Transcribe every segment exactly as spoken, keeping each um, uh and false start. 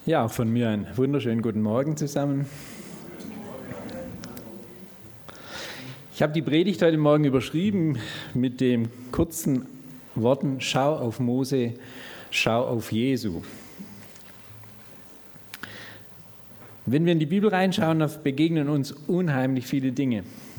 Ja, auch von mir einen wunderschönen guten Morgen zusammen. Ich habe die Predigt heute Morgen überschrieben mit den kurzen Worten: Schau auf Mose, schau auf Jesu. Wenn wir in die Bibel reinschauen, dann begegnen uns unheimlich viele Dinge.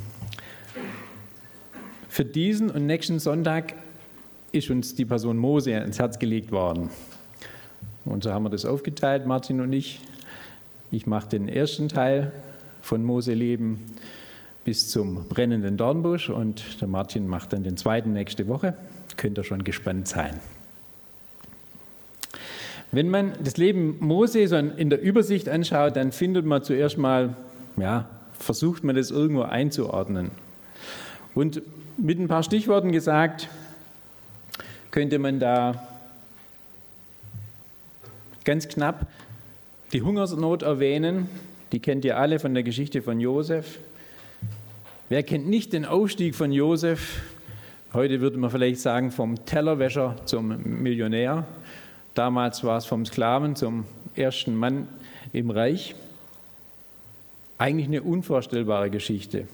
Für diesen und nächsten Sonntag ist uns die Person Mose ans Herz gelegt worden. Und so haben wir das aufgeteilt, Martin und ich. Ich mache den ersten Teil von Mose Leben bis zum brennenden Dornbusch und der Martin macht dann den zweiten nächste Woche. Könnt ihr schon gespannt sein. Wenn man das Leben Mose so in der Übersicht anschaut, dann findet man zuerst mal, ja, versucht man das irgendwo einzuordnen. Und mit ein paar Stichworten gesagt, könnte man da ganz knapp die Hungersnot erwähnen. Die kennt ihr alle von der Geschichte von Josef. Wer kennt nicht den Aufstieg von Josef? Heute würde man vielleicht sagen, vom Tellerwäscher zum Millionär. Damals war es vom Sklaven zum ersten Mann im Reich. Eigentlich eine unvorstellbare Geschichte.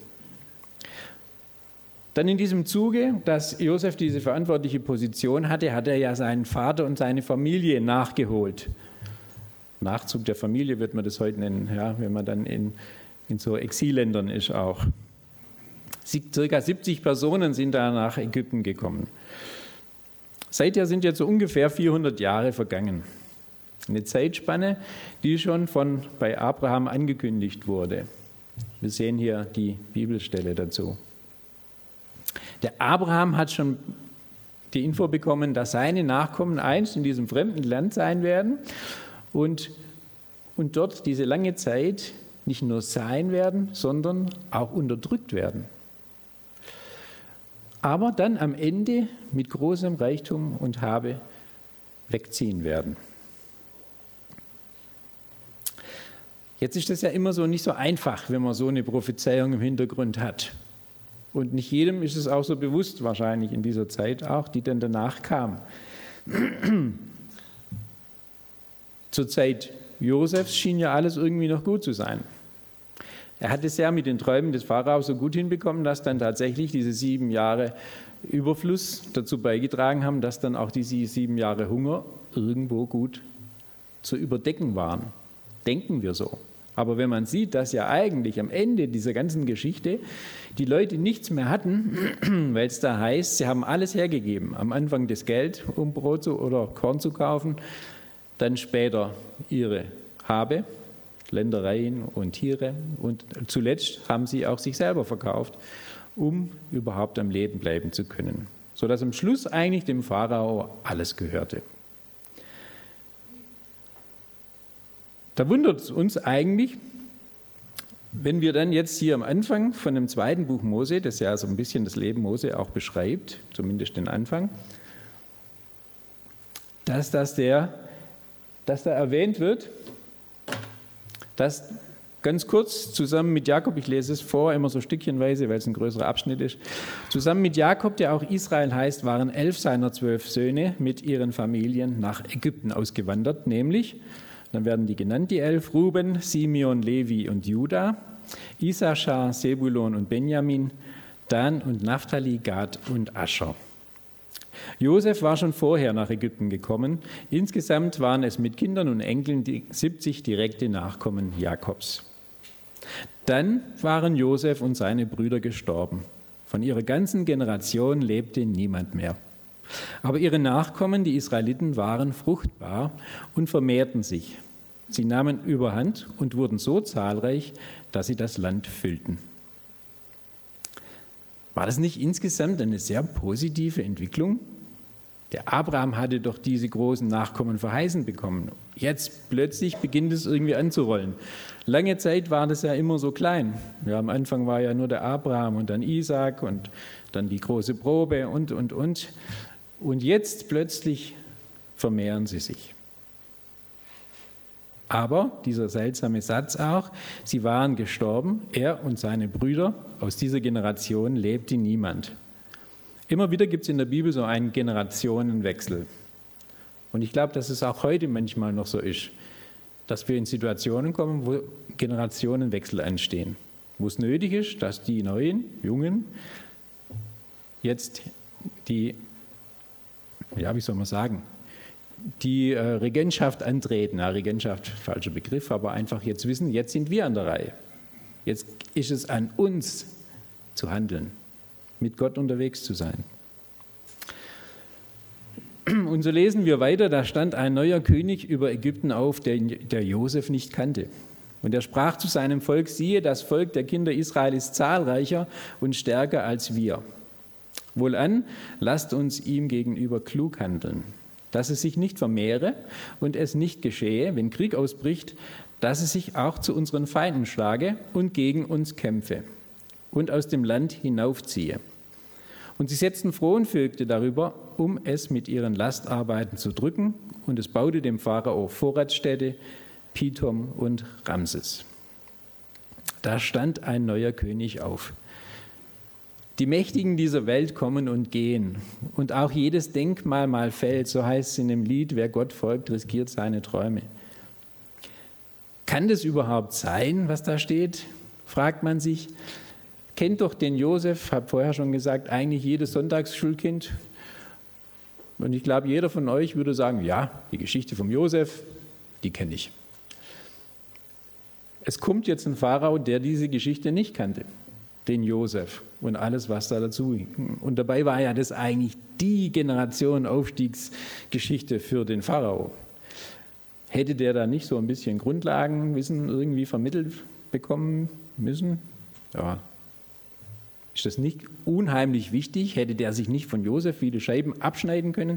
Dann in diesem Zuge, dass Josef diese verantwortliche Position hatte, hat er ja seinen Vater und seine Familie nachgeholt. Nachzug der Familie wird man das heute nennen, ja, wenn man dann in, in so Exilländern ist auch. Circa siebzig Personen sind da nach Ägypten gekommen. Seither sind jetzt so ungefähr vierhundert Jahre vergangen. Eine Zeitspanne, die schon von bei Abraham angekündigt wurde. Wir sehen hier die Bibelstelle dazu. Der Abraham hat schon die Info bekommen, dass seine Nachkommen einst in diesem fremden Land sein werden und, und dort diese lange Zeit nicht nur sein werden, sondern auch unterdrückt werden. Aber dann am Ende mit großem Reichtum und Habe wegziehen werden. Jetzt ist das ja immer so nicht so einfach, wenn man so eine Prophezeiung im Hintergrund hat. Und nicht jedem ist es auch so bewusst, wahrscheinlich in dieser Zeit auch, die dann danach kam. Zur Zeit Josefs schien ja alles irgendwie noch gut zu sein. Er hat es ja mit den Träumen des Pharao so gut hinbekommen, dass dann tatsächlich diese sieben Jahre Überfluss dazu beigetragen haben, dass dann auch diese sieben Jahre Hunger irgendwo gut zu überdecken waren. Denken wir so. Aber wenn man sieht, dass ja eigentlich am Ende dieser ganzen Geschichte die Leute nichts mehr hatten, weil es da heißt, sie haben alles hergegeben. Am Anfang das Geld, um Brot zu, oder Korn zu kaufen, dann später ihre Habe, Ländereien und Tiere und zuletzt haben sie auch sich selber verkauft, um überhaupt am Leben bleiben zu können. Sodass am Schluss eigentlich dem Pharao alles gehörte. Da wundert es uns eigentlich, wenn wir dann jetzt hier am Anfang von dem zweiten Buch Mose, das ja so ein bisschen das Leben Mose auch beschreibt, zumindest den Anfang, dass, das der, dass da erwähnt wird, dass ganz kurz zusammen mit Jakob, ich lese es vor, immer so stückchenweise, weil es ein größerer Abschnitt ist, zusammen mit Jakob, der auch Israel heißt, waren elf seiner zwölf Söhne mit ihren Familien nach Ägypten ausgewandert, nämlich, dann werden die genannt, die elf, Ruben, Simeon, Levi und Juda, Issachar, Sebulon und Benjamin, Dan und Naphtali, Gad und Ascher. Josef war schon vorher nach Ägypten gekommen. Insgesamt waren es mit Kindern und Enkeln die siebzig direkte Nachkommen Jakobs. Dann waren Josef und seine Brüder gestorben. Von ihrer ganzen Generation lebte niemand mehr. Aber ihre Nachkommen, die Israeliten, waren fruchtbar und vermehrten sich. Sie nahmen Überhand und wurden so zahlreich, dass sie das Land füllten. War das nicht insgesamt eine sehr positive Entwicklung? Der Abraham hatte doch diese großen Nachkommen verheißen bekommen. Jetzt plötzlich beginnt es irgendwie anzurollen. Lange Zeit war das ja immer so klein. Ja, am Anfang war ja nur der Abraham und dann Isaak und dann die große Probe und, und, und. Und jetzt plötzlich vermehren sie sich. Aber, dieser seltsame Satz auch, sie waren gestorben, er und seine Brüder, aus dieser Generation lebte niemand. Immer wieder gibt es in der Bibel so einen Generationenwechsel. Und ich glaube, dass es auch heute manchmal noch so ist. dass wir in Situationen kommen, wo Generationenwechsel anstehen, wo es nötig ist, dass die neuen, Jungen jetzt die, ja, wie soll man sagen, die äh, Regentschaft antreten. Ja, Regentschaft, falscher Begriff, aber einfach jetzt wissen, jetzt sind wir an der Reihe. Jetzt ist es an uns zu handeln, mit Gott unterwegs zu sein. Und so lesen wir weiter, da stand ein neuer König über Ägypten auf, der, der Josef nicht kannte. Und er sprach zu seinem Volk, siehe, das Volk der Kinder Israel ist zahlreicher und stärker als wir. Wohlan, lasst uns ihm gegenüber klug handeln, dass es sich nicht vermehre und es nicht geschehe, wenn Krieg ausbricht, dass es sich auch zu unseren Feinden schlage und gegen uns kämpfe und aus dem Land hinaufziehe. Und sie setzten Fronvögte darüber, um es mit ihren Lastarbeiten zu drücken, und es baute dem Pharao Vorratsstädte, Pithom und Ramses. Da stand ein neuer König auf. Die Mächtigen dieser Welt kommen und gehen, und auch jedes Denkmal mal fällt, so heißt es in dem Lied, wer Gott folgt, riskiert seine Träume. Kann das überhaupt sein, was da steht, fragt man sich. Kennt doch den Josef, habe vorher schon gesagt, eigentlich jedes Sonntagsschulkind. Und ich glaube, jeder von euch würde sagen, ja, die Geschichte vom Josef, die kenne ich. Es kommt jetzt ein Pharao, der diese Geschichte nicht kannte, den Josef und alles, was da dazu ging. Und dabei war ja das eigentlich die Generation Aufstiegsgeschichte für den Pharao. Hätte der da nicht so ein bisschen Grundlagenwissen irgendwie vermittelt bekommen müssen? Ja. Ist das nicht unheimlich wichtig? Hätte der sich nicht von Josef viele Scheiben abschneiden können?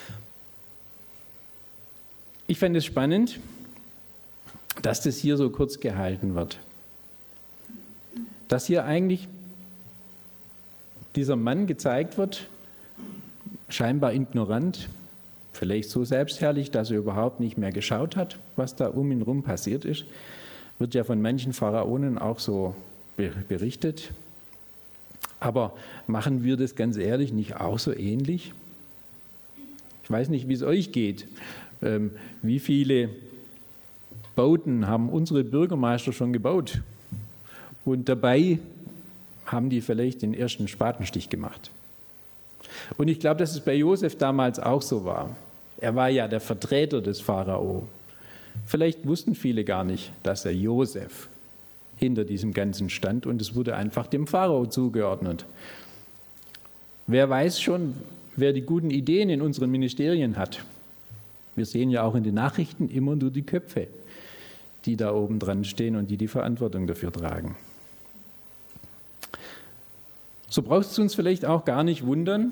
Ich fand es spannend, dass das hier so kurz gehalten wird. Dass hier eigentlich dieser Mann gezeigt wird, scheinbar ignorant, vielleicht so selbstherrlich, dass er überhaupt nicht mehr geschaut hat, was da um ihn herum passiert ist. Wird ja von manchen Pharaonen auch so berichtet. Aber machen wir das ganz ehrlich nicht auch so ähnlich? Ich weiß nicht, wie es euch geht. Ähm, wie viele Bauten haben unsere Bürgermeister schon gebaut? Und dabei haben die vielleicht den ersten Spatenstich gemacht. Und ich glaube, dass es bei Josef damals auch so war. Er war ja der Vertreter des Pharao. Vielleicht wussten viele gar nicht, dass er Josef hinter diesem Ganzen stand und es wurde einfach dem Pharao zugeordnet. Wer weiß schon, wer die guten Ideen in unseren Ministerien hat. Wir sehen ja auch in den Nachrichten immer nur die Köpfe, die da oben dran stehen und die die Verantwortung dafür tragen. So braucht es uns vielleicht auch gar nicht wundern,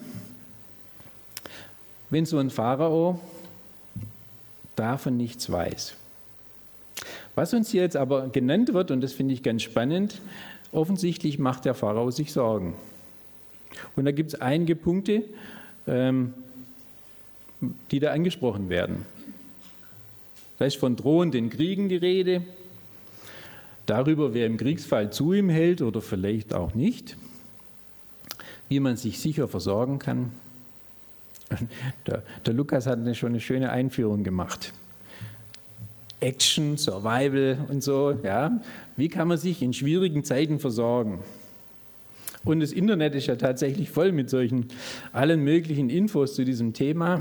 wenn so ein Pharao davon nichts weiß. Was uns hier jetzt aber genannt wird, und das finde ich ganz spannend, offensichtlich macht der Pharao sich Sorgen. Und da gibt es einige Punkte, ähm, die da angesprochen werden. Da ist von drohenden Kriegen die Rede, darüber, wer im Kriegsfall zu ihm hält oder vielleicht auch nicht, wie man sich sicher versorgen kann. Der, der Lukas hat schon eine schöne Einführung gemacht. Action, Survival und so. Ja. Wie kann man sich in schwierigen Zeiten versorgen? Und das Internet ist ja tatsächlich voll mit solchen allen möglichen Infos zu diesem Thema.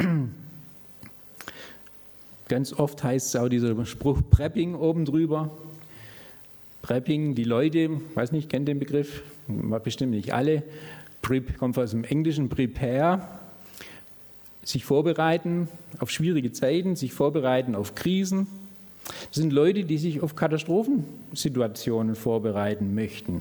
Ganz oft heißt es auch dieser Spruch Prepping oben drüber. Prepping, die Leute, weiß nicht, kennt den Begriff, bestimmt nicht alle. Prep kommt aus dem Englischen Prepare. Sich vorbereiten auf schwierige Zeiten, sich vorbereiten auf Krisen. Das sind Leute, die sich auf Katastrophensituationen vorbereiten möchten.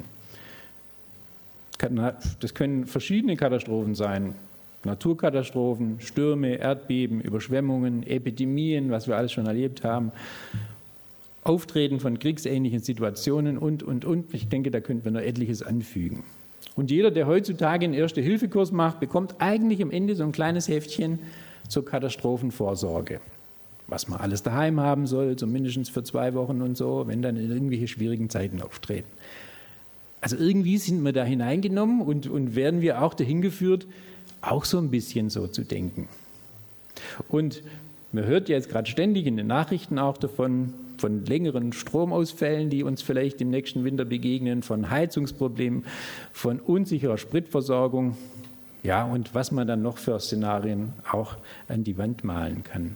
Das können verschiedene Katastrophen sein. Naturkatastrophen, Stürme, Erdbeben, Überschwemmungen, Epidemien, was wir alles schon erlebt haben. Auftreten von kriegsähnlichen Situationen und, und, und. Ich denke, da könnten wir noch etliches anfügen. Und jeder, der heutzutage einen Erste-Hilfe-Kurs macht, bekommt eigentlich am Ende so ein kleines Heftchen zur Katastrophenvorsorge. Was man alles daheim haben soll, so mindestens für zwei Wochen und so, wenn dann irgendwelche schwierigen Zeiten auftreten. Also irgendwie sind wir da hineingenommen und, und werden wir auch dahin geführt, auch so ein bisschen so zu denken. Und Man hört jetzt gerade ständig in den Nachrichten auch davon, von längeren Stromausfällen, die uns vielleicht im nächsten Winter begegnen, von Heizungsproblemen, von unsicherer Spritversorgung. Ja, und was man dann noch für Szenarien auch an die Wand malen kann.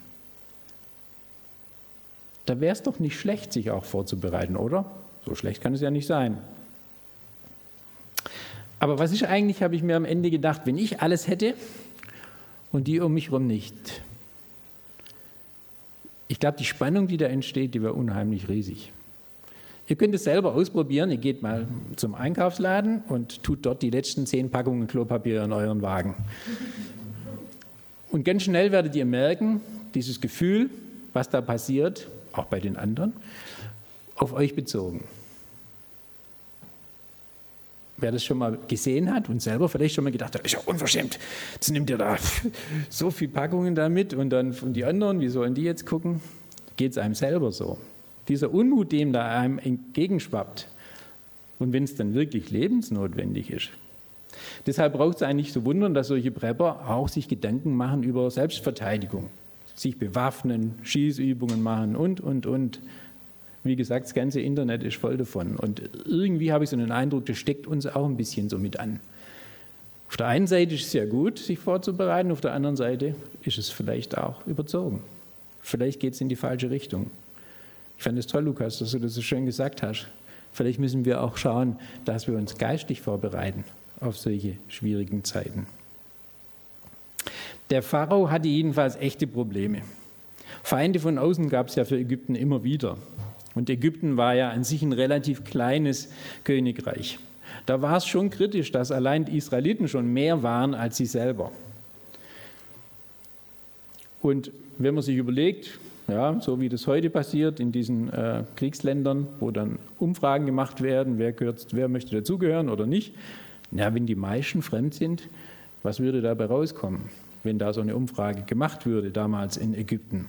Da wäre es doch nicht schlecht, sich auch vorzubereiten, oder? So schlecht kann es ja nicht sein. Aber was ist eigentlich, habe ich mir am Ende gedacht, wenn ich alles hätte und die um mich herum nicht? Ich glaube, die Spannung, die da entsteht, die wäre unheimlich riesig. Ihr könnt es selber ausprobieren. Ihr geht mal zum Einkaufsladen und tut dort die letzten zehn Packungen Klopapier in euren Wagen. Und ganz schnell werdet ihr merken, dieses Gefühl, was da passiert, auch bei den anderen, auf euch bezogen. Wer das schon mal gesehen hat und selber vielleicht schon mal gedacht hat, ist ja unverschämt, jetzt nimmt ihr da so viele Packungen da mit und dann von die anderen, wie sollen die jetzt gucken? Geht es einem selber so. Dieser Unmut, dem da einem entgegenschwappt und wenn es dann wirklich lebensnotwendig ist. Deshalb braucht es eigentlich nicht zu wundern, dass solche Prepper auch sich Gedanken machen über Selbstverteidigung, sich bewaffnen, Schießübungen machen und, und, und. Wie gesagt, das ganze Internet ist voll davon. Und irgendwie habe ich so einen Eindruck, das steckt uns auch ein bisschen so mit an. Auf der einen Seite ist es ja gut, sich vorzubereiten, auf der anderen Seite ist es vielleicht auch überzogen. Vielleicht geht es in die falsche Richtung. Ich fand es toll, Lukas, dass du das so schön gesagt hast. Vielleicht müssen wir auch schauen, dass wir uns geistlich vorbereiten auf solche schwierigen Zeiten. Der Pharao hatte jedenfalls echte Probleme. Feinde von außen gab es ja für Ägypten immer wieder. Und Ägypten war ja an sich ein relativ kleines Königreich. Da war es schon kritisch, dass allein die Israeliten schon mehr waren als sie selber. Und wenn man sich überlegt, ja, so wie das heute passiert in diesen äh, Kriegsländern, wo dann Umfragen gemacht werden, wer, gehört, wer möchte dazugehören oder nicht, na, wenn die meisten fremd sind, was würde dabei rauskommen, wenn da so eine Umfrage gemacht würde damals in Ägypten?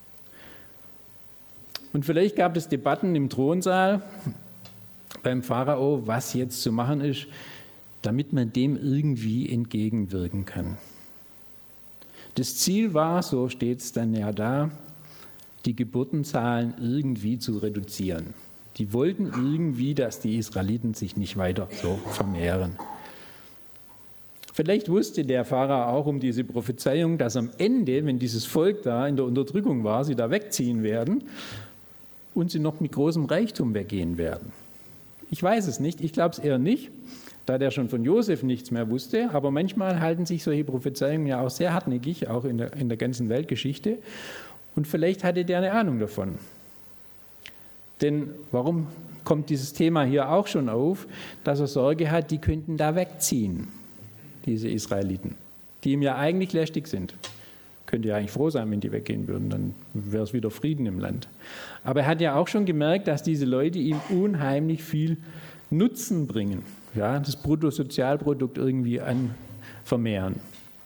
Und vielleicht gab es Debatten im Thronsaal beim Pharao, was jetzt zu machen ist, damit man dem irgendwie entgegenwirken kann. Das Ziel war, so steht es dann ja da, die Geburtenzahlen irgendwie zu reduzieren. Die wollten irgendwie, dass die Israeliten sich nicht weiter so vermehren. Vielleicht wusste der Pharao auch um diese Prophezeiung, dass am Ende, wenn dieses Volk da in der Unterdrückung war, sie da wegziehen werden und sie noch mit großem Reichtum weggehen werden. Ich weiß es nicht, ich glaube es eher nicht, da der schon von Josef nichts mehr wusste, aber manchmal halten sich solche Prophezeiungen ja auch sehr hartnäckig, auch in der, in der ganzen Weltgeschichte, und vielleicht hatte der eine Ahnung davon. Denn warum kommt dieses Thema hier auch schon auf, dass er Sorge hat, die könnten da wegziehen, diese Israeliten, die ihm ja eigentlich lästig sind. Könnte ja eigentlich froh sein, wenn die weggehen würden, dann wäre es wieder Frieden im Land. Aber er hat ja auch schon gemerkt, dass diese Leute ihm unheimlich viel Nutzen bringen, ja, das Bruttosozialprodukt irgendwie an vermehren.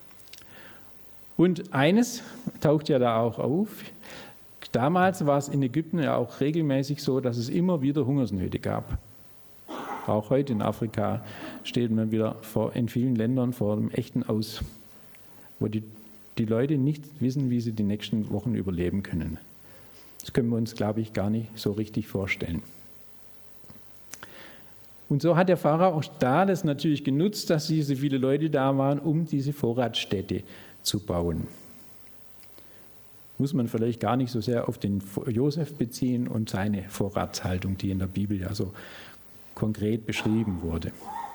Und eines taucht ja da auch auf. Damals war es in Ägypten ja auch regelmäßig so, dass es immer wieder Hungersnöte gab. Auch heute in Afrika steht man wieder vor, in vielen Ländern vor einem echten Aus, wo die, die Leute nicht wissen, wie sie die nächsten Wochen überleben können. Das können wir uns, glaube ich, gar nicht so richtig vorstellen. Und so hat der Pharao auch da das natürlich genutzt, dass diese viele Leute da waren, um diese Vorratsstätte zu bauen. Muss man vielleicht gar nicht so sehr auf den Josef beziehen und seine Vorratshaltung, die in der Bibel ja so konkret beschrieben wurde.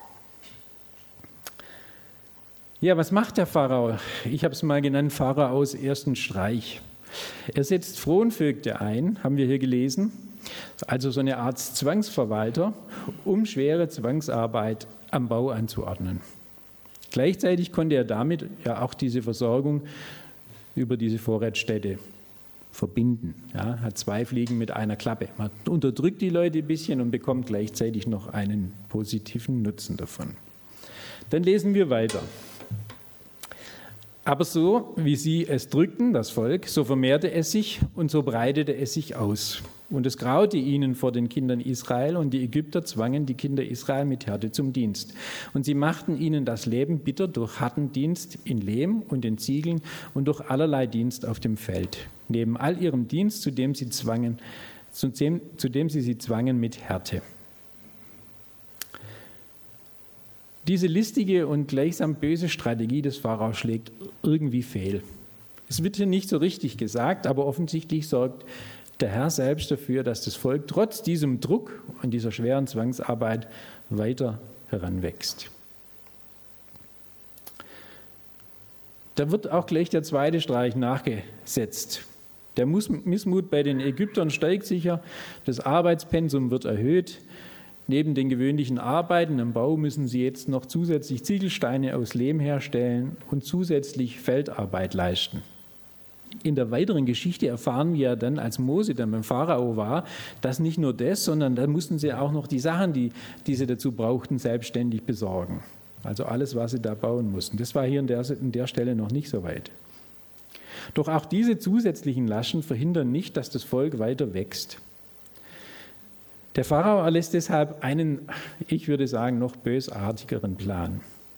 Ja, was macht der Pharao? Ich habe es mal genannt, Pharaos ersten Streich. Er setzt Fronvögte ein, haben wir hier gelesen, also so eine Art Zwangsverwalter, um schwere Zwangsarbeit am Bau anzuordnen. Gleichzeitig konnte er damit ja auch diese Versorgung über diese Vorratsstätte verbinden. Ja, hat zwei Fliegen mit einer Klappe. Man unterdrückt die Leute ein bisschen und bekommt gleichzeitig noch einen positiven Nutzen davon. Dann lesen wir weiter. Aber so, wie sie es drückten, das Volk, so vermehrte es sich und so breitete es sich aus. Und es graute ihnen vor den Kindern Israel, und die Ägypter zwangen die Kinder Israel mit Härte zum Dienst. Und sie machten ihnen das Leben bitter durch harten Dienst in Lehm und in Ziegeln und durch allerlei Dienst auf dem Feld. neben all ihrem Dienst, zu dem sie, zwangen, zu dem, zu dem sie sie zwangen mit Härte. Diese listige und gleichsam böse Strategie des Pharao schlägt irgendwie fehl. Es wird hier nicht so richtig gesagt, aber offensichtlich sorgt der Herr selbst dafür, dass das Volk trotz diesem Druck und dieser schweren Zwangsarbeit weiter heranwächst. Da wird auch gleich der zweite Streich nachgesetzt. Der Missmut bei den Ägyptern steigt sicher, das Arbeitspensum wird erhöht. Neben den gewöhnlichen Arbeiten am Bau müssen sie jetzt noch zusätzlich Ziegelsteine aus Lehm herstellen und zusätzlich Feldarbeit leisten. In der weiteren Geschichte erfahren wir ja dann, als Mose dann beim Pharao war, dass nicht nur das, sondern dann mussten sie auch noch die Sachen, die, die sie dazu brauchten, selbstständig besorgen. Also alles, was sie da bauen mussten. Das war hier an der, an der Stelle noch nicht so weit. Doch auch diese zusätzlichen Lasten verhindern nicht, dass das Volk weiter wächst. Der Pharao erlässt deshalb einen, ich würde sagen, noch bösartigeren Plan.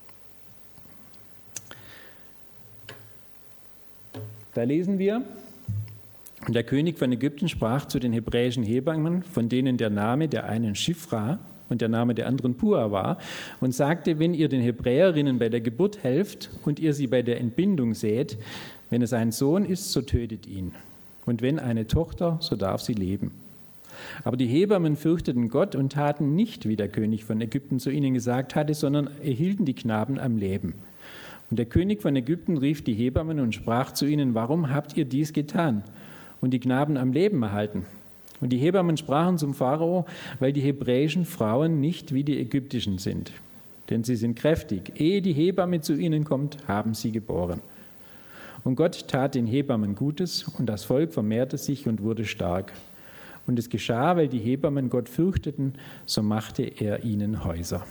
Da lesen wir, und der König von Ägypten sprach zu den hebräischen Hebammen, von denen der Name der einen Schifra und der Name der anderen Pua war, und sagte, wenn ihr den Hebräerinnen bei der Geburt helft und ihr sie bei der Entbindung seht, wenn es ein Sohn ist, so tötet ihn. Und wenn eine Tochter, so darf sie leben. Aber die Hebammen fürchteten Gott und taten nicht, wie der König von Ägypten zu ihnen gesagt hatte, sondern erhielten die Knaben am Leben. Und der König von Ägypten rief die Hebammen und sprach zu ihnen, warum habt ihr dies getan und die Knaben am Leben erhalten? Und die Hebammen sprachen zum Pharao, weil die hebräischen Frauen nicht wie die ägyptischen sind. Denn sie sind kräftig. Ehe die Hebamme zu ihnen kommt, haben sie geboren. Und Gott tat den Hebammen Gutes und das Volk vermehrte sich und wurde stark. Und es geschah, weil die Hebammen Gott fürchteten, so machte er ihnen Häuser.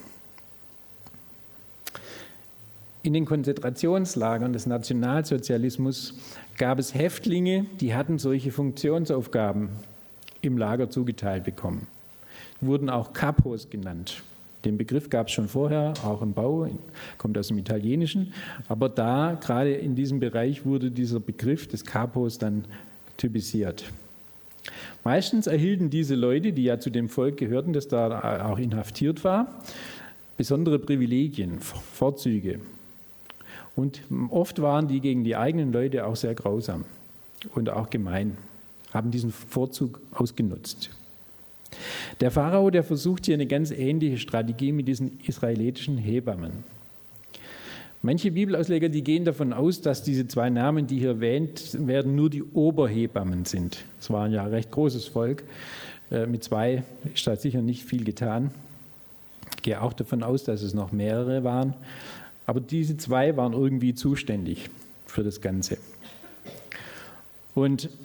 In den Konzentrationslagern des Nationalsozialismus gab es Häftlinge, die hatten solche Funktionsaufgaben im Lager zugeteilt bekommen. Die wurden auch Capos genannt. Den Begriff gab es schon vorher, auch im Bau, kommt aus dem Italienischen. Aber da, gerade in diesem Bereich, wurde dieser Begriff des Capos dann typisiert. Meistens erhielten diese Leute, die ja zu dem Volk gehörten, das da auch inhaftiert war, besondere Privilegien, Vorzüge. Und oft waren die gegen die eigenen Leute auch sehr grausam und auch gemein, haben diesen Vorzug ausgenutzt. Der Pharao, der versucht hier eine ganz ähnliche Strategie mit diesen israelitischen Hebammen. Manche Bibelausleger, die gehen davon aus, dass diese zwei Namen, die hier erwähnt werden, nur die Oberhebammen sind. Es war ja ein recht großes Volk. Mit zwei ist da sicher nicht viel getan. Ich gehe auch davon aus, dass es noch mehrere waren. Aber diese zwei waren irgendwie zuständig für das Ganze. Und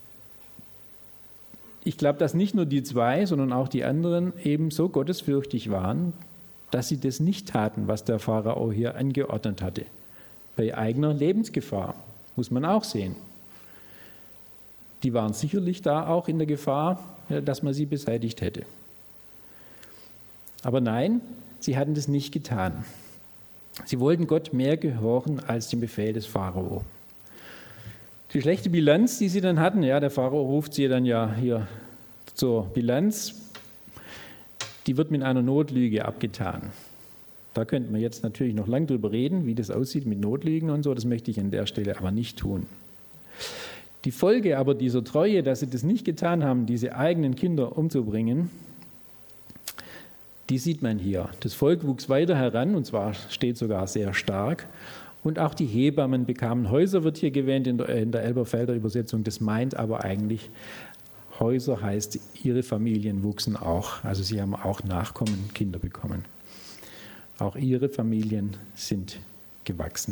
ich glaube, dass nicht nur die zwei, sondern auch die anderen eben so gottesfürchtig waren, dass sie das nicht taten, was der Pharao hier angeordnet hatte. Bei eigener Lebensgefahr, muss man auch sehen. Die waren sicherlich da auch in der Gefahr, dass man sie beseitigt hätte. Aber nein, sie hatten das nicht getan. Sie wollten Gott mehr gehorchen als dem Befehl des Pharao. Die schlechte Bilanz, die sie dann hatten, ja, der Pharao ruft sie dann ja hier zur Bilanz, die wird mit einer Notlüge abgetan. Da könnte man jetzt natürlich noch lange drüber reden, wie das aussieht mit Notlügen und so, das möchte ich an der Stelle aber nicht tun. Die Folge aber dieser Treue, dass sie das nicht getan haben, diese eigenen Kinder umzubringen, die sieht man hier. Das Volk wuchs weiter heran, und zwar steht sogar sehr stark. Und auch die Hebammen bekamen Häuser, wird hier erwähnt in der, in der Elberfelder Übersetzung. Das meint aber eigentlich, Häuser heißt, ihre Familien wuchsen auch. Also sie haben auch Nachkommen, Kinder bekommen. Auch ihre Familien sind gewachsen.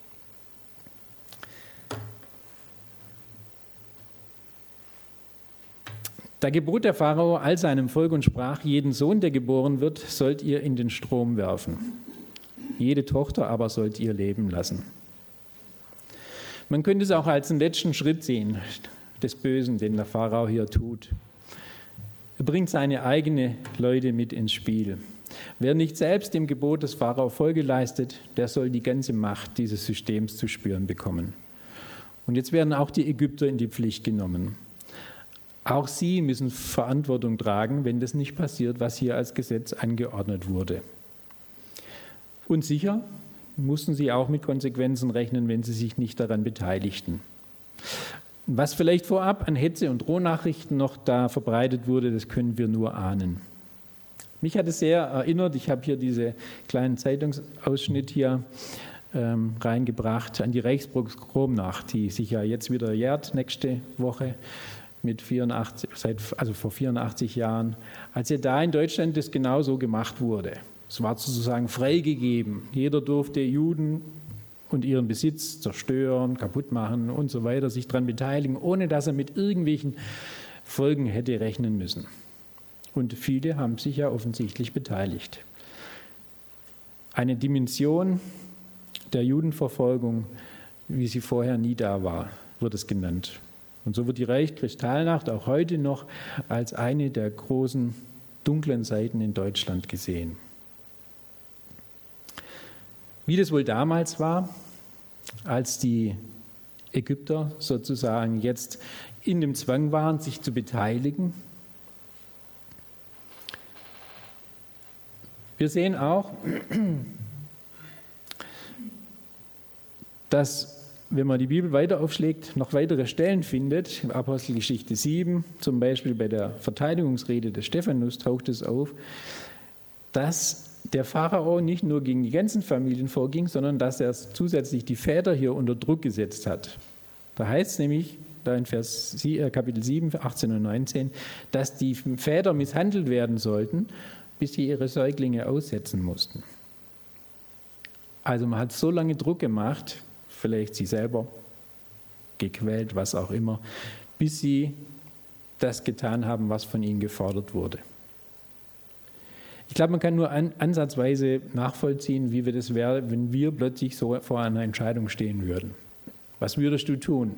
Da gebot der Pharao all seinem Volk und sprach, jeden Sohn, der geboren wird, sollt ihr in den Strom werfen. Jede Tochter aber sollt ihr leben lassen. Man könnte es auch als einen letzten Schritt sehen, des Bösen, den der Pharao hier tut. Er bringt seine eigenen Leute mit ins Spiel. Wer nicht selbst dem Gebot des Pharao Folge leistet, der soll die ganze Macht dieses Systems zu spüren bekommen. Und jetzt werden auch die Ägypter in die Pflicht genommen. Auch sie müssen Verantwortung tragen, wenn das nicht passiert, was hier als Gesetz angeordnet wurde. Und sicher mussten sie auch mit Konsequenzen rechnen, wenn sie sich nicht daran beteiligten. Was vielleicht vorab an Hetze und Drohnachrichten noch da verbreitet wurde, das können wir nur ahnen. Mich hat es sehr erinnert, ich habe hier diese kleinen Zeitungsausschnitt hier ähm, reingebracht, an die Reichsburg-Kronnacht, die sich ja jetzt wieder jährt, nächste Woche, mit vierundachtzig, seit, also vor vierundachtzig Jahren, als ja da in Deutschland das genauso gemacht wurde. Es war sozusagen freigegeben. Jeder durfte Juden und ihren Besitz zerstören, kaputt machen und so weiter, sich daran beteiligen, ohne dass er mit irgendwelchen Folgen hätte rechnen müssen. Und viele haben sich ja offensichtlich beteiligt. Eine Dimension der Judenverfolgung, wie sie vorher nie da war, wird es genannt. Und so wird die Reichskristallnacht auch heute noch als eine der großen dunklen Seiten in Deutschland gesehen. Wie das wohl damals war, als die Ägypter sozusagen jetzt in dem Zwang waren, sich zu beteiligen. Wir sehen auch, dass, wenn man die Bibel weiter aufschlägt, noch weitere Stellen findet. In Apostelgeschichte sieben, zum Beispiel bei der Verteidigungsrede des Stephanus, taucht es auf, dass der Pharao nicht nur gegen die ganzen Familien vorging, sondern dass er zusätzlich die Väter hier unter Druck gesetzt hat. Da heißt es nämlich, da in Vers Kapitel sieben, achtzehn und neunzehn, dass die Väter misshandelt werden sollten, bis sie ihre Säuglinge aussetzen mussten. Also man hat so lange Druck gemacht, vielleicht sie selber gequält, was auch immer, bis sie das getan haben, was von ihnen gefordert wurde. Ich glaube, man kann nur an, ansatzweise nachvollziehen, wie wir das wäre, wenn wir plötzlich so vor einer Entscheidung stehen würden. Was würdest du tun?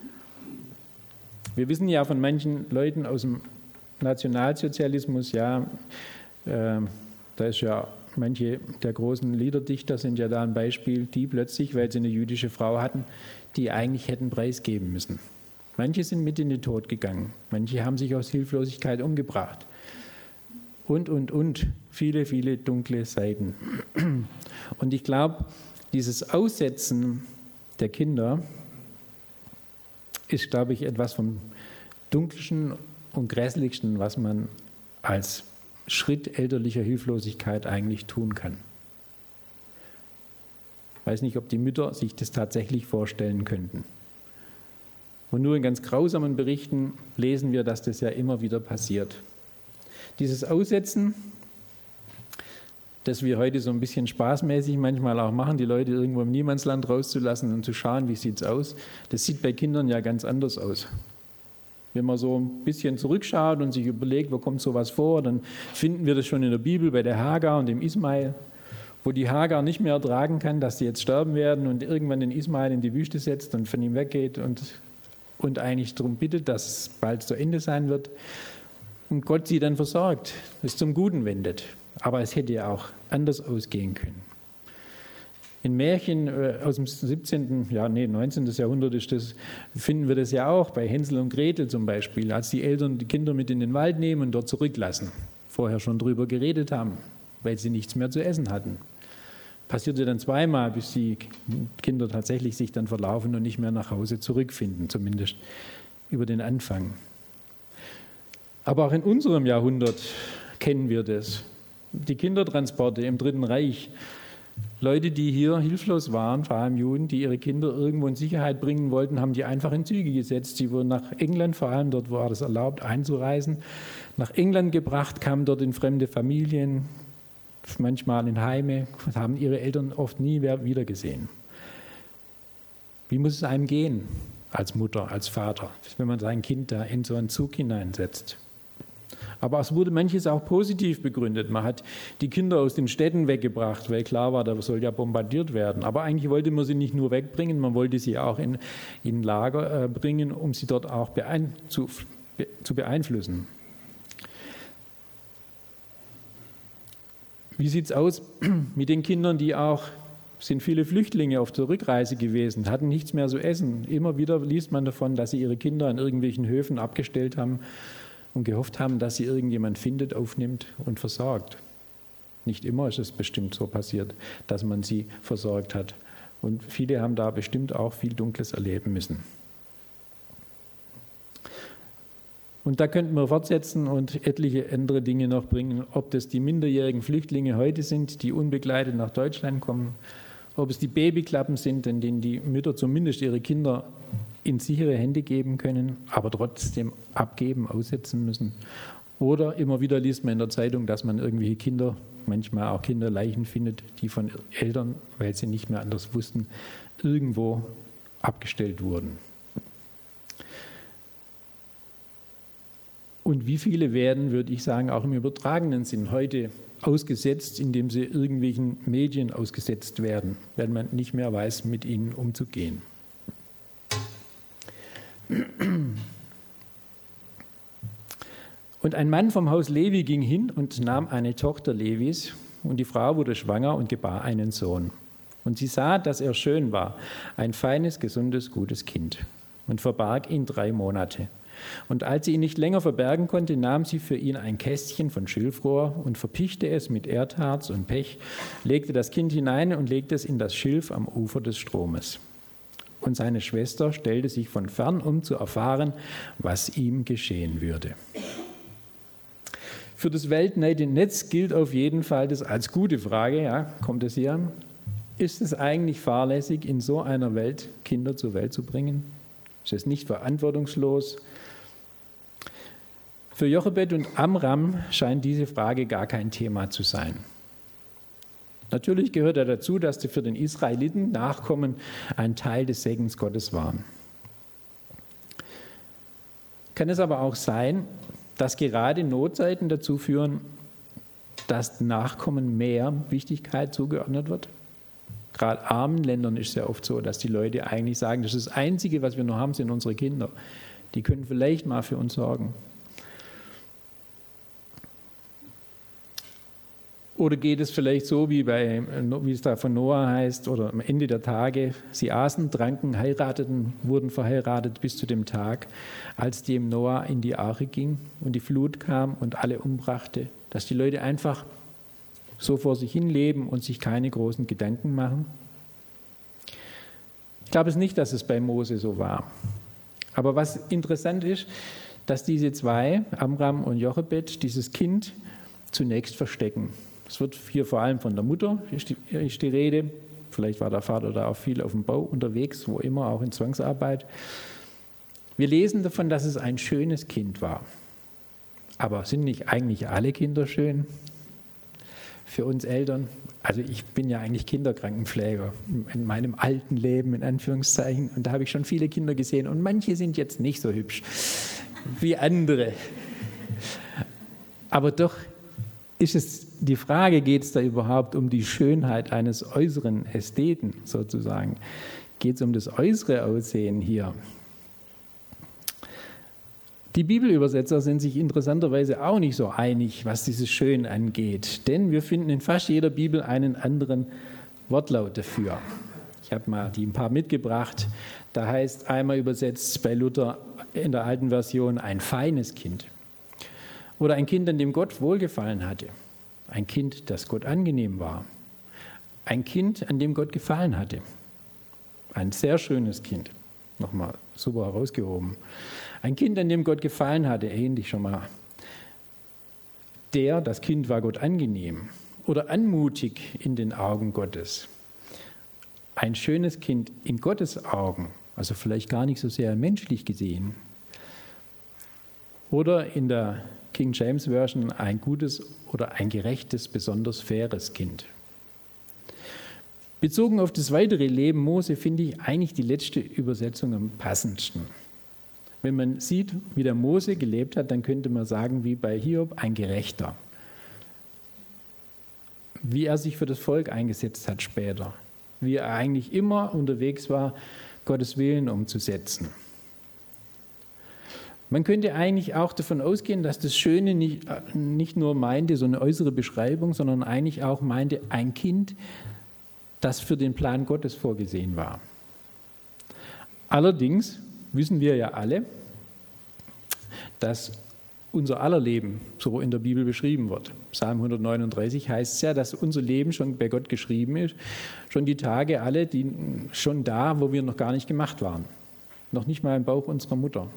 Wir wissen ja von manchen Leuten aus dem Nationalsozialismus, ja, äh, da ist ja manche der großen Liederdichter sind ja da ein Beispiel, die plötzlich, weil sie eine jüdische Frau hatten, die eigentlich hätten preisgeben müssen. Manche sind mit in den Tod gegangen, manche haben sich aus Hilflosigkeit umgebracht. Und, und, und, viele, viele dunkle Seiten. Und ich glaube, dieses Aussetzen der Kinder ist, glaube ich, etwas vom Dunkelsten und Grässlichsten, was man als Schritt elterlicher Hilflosigkeit eigentlich tun kann. Ich weiß nicht, ob die Mütter sich das tatsächlich vorstellen könnten. Und nur in ganz grausamen Berichten lesen wir, dass das ja immer wieder passiert. Dieses Aussetzen, das wir heute so ein bisschen spaßmäßig manchmal auch machen, die Leute irgendwo im Niemandsland rauszulassen und zu schauen, wie sieht es aus, das sieht bei Kindern ja ganz anders aus. Wenn man so ein bisschen zurückschaut und sich überlegt, wo kommt sowas vor, dann finden wir das schon in der Bibel bei der Hagar und dem Ismael, wo die Hagar nicht mehr ertragen kann, dass sie jetzt sterben werden und irgendwann den Ismael in die Wüste setzt und von ihm weggeht und, und eigentlich darum bittet, dass es bald zu Ende sein wird. Und Gott sie dann versorgt, es zum Guten wendet. Aber es hätte ja auch anders ausgehen können. In Märchen aus dem siebzehnten, ja, nee, neunzehnten Jahrhundert ist das, finden wir das ja auch, bei Hänsel und Gretel zum Beispiel, als die Eltern die Kinder mit in den Wald nehmen und dort zurücklassen, vorher schon drüber geredet haben, weil sie nichts mehr zu essen hatten. Passierte dann zweimal, bis die Kinder tatsächlich sich dann verlaufen und nicht mehr nach Hause zurückfinden, zumindest über den Anfang. Aber auch in unserem Jahrhundert kennen wir das. Die Kindertransporte im Dritten Reich. Leute, die hier hilflos waren, vor allem Juden, die ihre Kinder irgendwo in Sicherheit bringen wollten, haben die einfach in Züge gesetzt. Sie wurden nach England, vor allem dort war es erlaubt, einzureisen, nach England gebracht, kamen dort in fremde Familien, manchmal in Heime, haben ihre Eltern oft nie wiedergesehen. Wie muss es einem gehen als Mutter, als Vater, wenn man sein Kind da in so einen Zug hineinsetzt? Aber es wurde manches auch positiv begründet. Man hat die Kinder aus den Städten weggebracht, weil klar war, da soll ja bombardiert werden. Aber eigentlich wollte man sie nicht nur wegbringen, man wollte sie auch in, in Lager äh, bringen, um sie dort auch beein zu, be zu beeinflussen. Wie sieht es aus mit den Kindern, die auch sind viele Flüchtlinge auf der Rückreise gewesen, hatten nichts mehr zu essen. Immer wieder liest man davon, dass sie ihre Kinder an irgendwelchen Höfen abgestellt haben und gehofft haben, dass sie irgendjemand findet, aufnimmt und versorgt. Nicht immer ist es bestimmt so passiert, dass man sie versorgt hat. Und viele haben da bestimmt auch viel Dunkles erleben müssen. Und da könnten wir fortsetzen und etliche andere Dinge noch bringen, ob das die minderjährigen Flüchtlinge heute sind, die unbegleitet nach Deutschland kommen, ob es die Babyklappen sind, in denen die Mütter zumindest ihre Kinder in sichere Hände geben können, aber trotzdem abgeben, aussetzen müssen. Oder immer wieder liest man in der Zeitung, dass man irgendwelche Kinder, manchmal auch Kinderleichen findet, die von Eltern, weil sie nicht mehr anders wussten, irgendwo abgestellt wurden. Und wie viele werden, würde ich sagen, auch im übertragenen Sinn heute ausgesetzt, indem sie irgendwelchen Medien ausgesetzt werden, wenn man nicht mehr weiß, mit ihnen umzugehen. Und ein Mann vom Haus Levi ging hin und nahm eine Tochter Levis, und die Frau wurde schwanger und gebar einen Sohn. Und sie sah, dass er schön war, ein feines, gesundes, gutes Kind, und verbarg ihn drei Monate. Und als sie ihn nicht länger verbergen konnte, nahm sie für ihn ein Kästchen von Schilfrohr und verpichte es mit Erdharz und Pech, legte das Kind hinein und legte es in das Schilf am Ufer des Stromes. Und seine Schwester stellte sich von fern, um zu erfahren, was ihm geschehen würde. Für das weltweite Netz gilt auf jeden Fall das als gute Frage, ja, kommt es hier, ist es eigentlich fahrlässig, in so einer Welt Kinder zur Welt zu bringen? Ist es nicht verantwortungslos? Für Jochebed und Amram scheint diese Frage gar kein Thema zu sein. Natürlich gehört ja dazu, dass die für den Israeliten Nachkommen ein Teil des Segens Gottes waren. Kann es aber auch sein, dass gerade Notzeiten dazu führen, dass Nachkommen mehr Wichtigkeit zugeordnet wird? Gerade armen Ländern ist es ja oft so, dass die Leute eigentlich sagen, das ist das Einzige, was wir noch haben, sind unsere Kinder. Die können vielleicht mal für uns sorgen. Oder geht es vielleicht so, wie, bei, wie es da von Noah heißt, oder am Ende der Tage, sie aßen, tranken, heirateten, wurden verheiratet bis zu dem Tag, als dem Noah in die Arche ging und die Flut kam und alle umbrachte, dass die Leute einfach so vor sich hin leben und sich keine großen Gedanken machen? Ich glaube es nicht, dass es bei Mose so war. Aber was interessant ist, dass diese zwei, Amram und Jochebed, dieses Kind zunächst verstecken. Es wird hier vor allem von der Mutter ist die, ist die Rede. Vielleicht war der Vater da auch viel auf dem Bau unterwegs, wo immer, auch in Zwangsarbeit. Wir lesen davon, dass es ein schönes Kind war. Aber sind nicht eigentlich alle Kinder schön? Für uns Eltern, also ich bin ja eigentlich Kinderkrankenpfleger in meinem alten Leben, in Anführungszeichen, und da habe ich schon viele Kinder gesehen und manche sind jetzt nicht so hübsch wie andere. Aber doch ist es die Frage, geht es da überhaupt um die Schönheit eines äußeren Ästheten sozusagen? Geht es um das äußere Aussehen hier? Die Bibelübersetzer sind sich interessanterweise auch nicht so einig, was dieses Schön angeht, denn wir finden in fast jeder Bibel einen anderen Wortlaut dafür. Ich habe mal die ein paar mitgebracht. Da heißt einmal übersetzt bei Luther in der alten Version ein feines Kind oder ein Kind, an dem Gott wohlgefallen hatte, ein Kind, das Gott angenehm war, ein Kind, an dem Gott gefallen hatte, ein sehr schönes Kind, nochmal super herausgehoben. Ein Kind, an dem Gott gefallen hatte, ähnlich schon mal. Der, das Kind war Gott angenehm oder anmutig in den Augen Gottes. Ein schönes Kind in Gottes Augen, also vielleicht gar nicht so sehr menschlich gesehen. Oder in der King James Version ein gutes oder ein gerechtes, besonders faires Kind. Bezogen auf das weitere Leben Mose finde ich eigentlich die letzte Übersetzung am passendsten. Wenn man sieht, wie der Mose gelebt hat, dann könnte man sagen, wie bei Hiob, ein Gerechter. Wie er sich für das Volk eingesetzt hat später. Wie er eigentlich immer unterwegs war, Gottes Willen umzusetzen. Man könnte eigentlich auch davon ausgehen, dass das Schöne nicht, nicht nur meinte, so eine äußere Beschreibung, sondern eigentlich auch meinte, ein Kind, das für den Plan Gottes vorgesehen war. Allerdings wissen wir ja alle, dass unser aller Leben so in der Bibel beschrieben wird. Psalm hundertneununddreißig heißt es ja, dass unser Leben schon bei Gott geschrieben ist, schon die Tage alle, die schon da, wo wir noch gar nicht gemacht waren, noch nicht mal im Bauch unserer Mutter.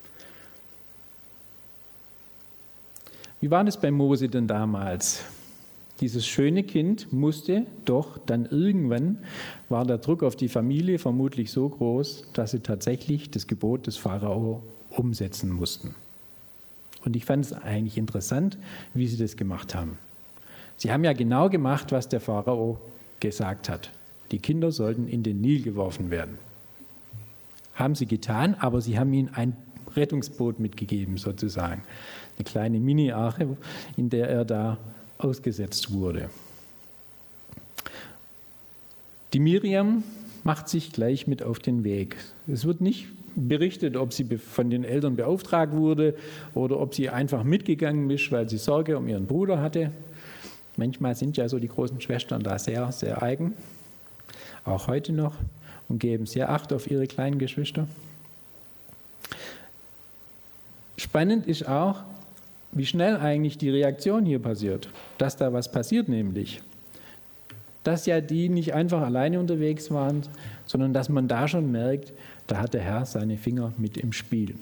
Wie war das bei Mose denn damals? Dieses schöne Kind musste doch dann irgendwann, war der Druck auf die Familie vermutlich so groß, dass sie tatsächlich das Gebot des Pharao umsetzen mussten. Und ich fand es eigentlich interessant, wie sie das gemacht haben. Sie haben ja genau gemacht, was der Pharao gesagt hat. Die Kinder sollten in den Nil geworfen werden. Haben sie getan, aber sie haben ihnen ein Rettungsboot mitgegeben, sozusagen. Eine kleine Mini-Arche, in der er da ausgesetzt wurde. Die Miriam macht sich gleich mit auf den Weg. Es wird nicht berichtet, ob sie von den Eltern beauftragt wurde oder ob sie einfach mitgegangen ist, weil sie Sorge um ihren Bruder hatte. Manchmal sind ja so die großen Schwestern da sehr, sehr eigen, auch heute noch, und geben sehr Acht auf ihre kleinen Geschwister. Spannend ist auch, wie schnell eigentlich die Reaktion hier passiert, dass da was passiert nämlich. Dass ja die nicht einfach alleine unterwegs waren, sondern dass man da schon merkt, da hat der Herr seine Finger mit im Spiel.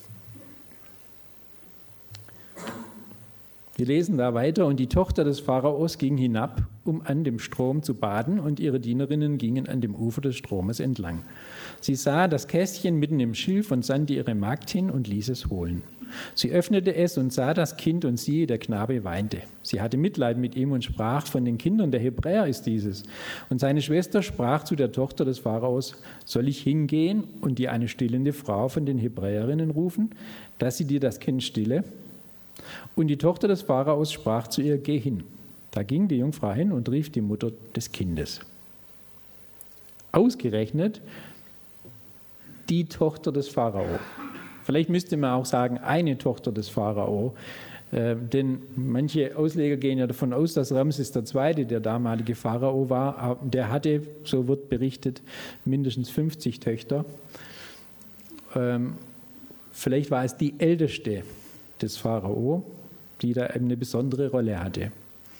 Wir lesen da weiter, und die Tochter des Pharaos ging hinab, um an dem Strom zu baden, und ihre Dienerinnen gingen an dem Ufer des Stromes entlang. Sie sah das Kästchen mitten im Schilf und sandte ihre Magd hin und ließ es holen. Sie öffnete es und sah das Kind, und siehe, der Knabe weinte. Sie hatte Mitleid mit ihm und sprach, von den Kindern der Hebräer ist dieses. Und seine Schwester sprach zu der Tochter des Pharaos, soll ich hingehen und dir eine stillende Frau von den Hebräerinnen rufen, dass sie dir das Kind stille? Und die Tochter des Pharaos sprach zu ihr, geh hin. Da ging die Jungfrau hin und rief die Mutter des Kindes. Ausgerechnet die Tochter des Pharao. Vielleicht müsste man auch sagen, eine Tochter des Pharao, äh, denn manche Ausleger gehen ja davon aus, dass Ramses der Zweite, der damalige Pharao war, der hatte, so wird berichtet, mindestens fünfzig Töchter. Ähm, vielleicht war es die älteste des Pharao, die da eine besondere Rolle hatte.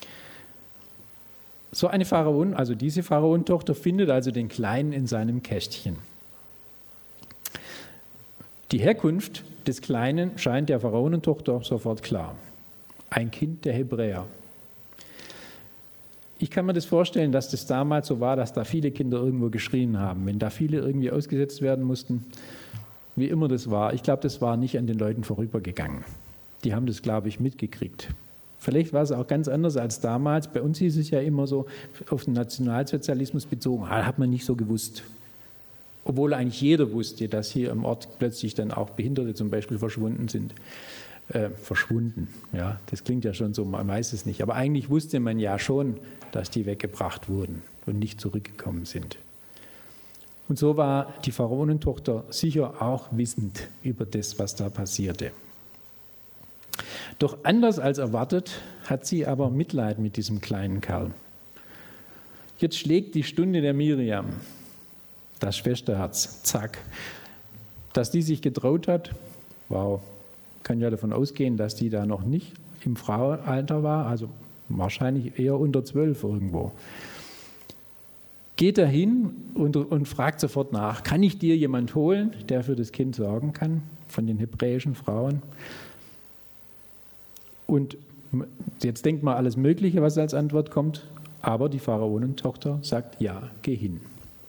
So eine Pharaon, also diese Pharaontochter, findet also den Kleinen in seinem Kästchen. Die Herkunft des Kleinen scheint der Pharaonentochter sofort klar. Ein Kind der Hebräer. Ich kann mir das vorstellen, dass das damals so war, dass da viele Kinder irgendwo geschrien haben, wenn da viele irgendwie ausgesetzt werden mussten, wie immer das war. Ich glaube, das war nicht an den Leuten vorübergegangen. Die haben das, glaube ich, mitgekriegt. Vielleicht war es auch ganz anders als damals. Bei uns hieß es ja immer so, auf den Nationalsozialismus bezogen, ah, hat man nicht so gewusst. Obwohl eigentlich jeder wusste, dass hier im Ort plötzlich dann auch Behinderte zum Beispiel verschwunden sind. Äh, verschwunden, ja, das klingt ja schon so, man weiß es nicht. Aber eigentlich wusste man ja schon, dass die weggebracht wurden und nicht zurückgekommen sind. Und so war die Pharaonentochter sicher auch wissend über das, was da passierte. Doch anders als erwartet hat sie aber Mitleid mit diesem kleinen Kerl. Jetzt schlägt die Stunde der Miriam. Das Schwesterherz, zack. Dass die sich getraut hat, wow, kann ja davon ausgehen, dass die da noch nicht im Frauenalter war, also wahrscheinlich eher unter zwölf irgendwo. Geht da hin und, und fragt sofort nach, kann ich dir jemand holen, der für das Kind sorgen kann, von den hebräischen Frauen? Und jetzt denkt man alles Mögliche, was als Antwort kommt, aber die Pharaonentochter sagt, ja, geh hin.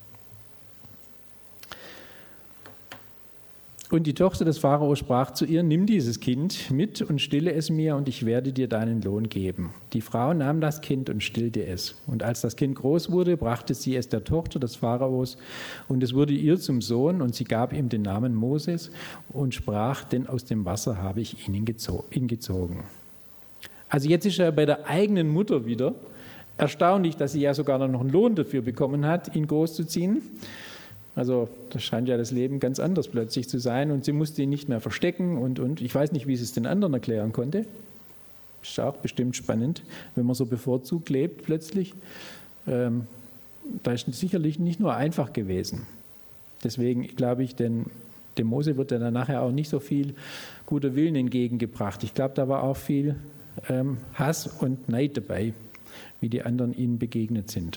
Und die Tochter des Pharao sprach zu ihr, nimm dieses Kind mit und stille es mir, und ich werde dir deinen Lohn geben. Die Frau nahm das Kind und stillte es. Und als das Kind groß wurde, brachte sie es der Tochter des Pharaos, und es wurde ihr zum Sohn, und sie gab ihm den Namen Moses und sprach, denn aus dem Wasser habe ich ihn gezogen. Also jetzt ist er bei der eigenen Mutter wieder. Erstaunlich, dass sie ja sogar noch einen Lohn dafür bekommen hat, ihn großzuziehen. Also das scheint ja das Leben ganz anders plötzlich zu sein, und sie musste ihn nicht mehr verstecken, und, und ich weiß nicht, wie sie es den anderen erklären konnte. Ist auch bestimmt spannend, wenn man so bevorzugt lebt plötzlich. Ähm, da ist sicherlich nicht nur einfach gewesen. Deswegen glaube ich, denn dem Mose wird dann nachher auch nicht so viel guter Willen entgegengebracht. Ich glaube, da war auch viel ähm, Hass und Neid dabei, wie die anderen ihnen begegnet sind.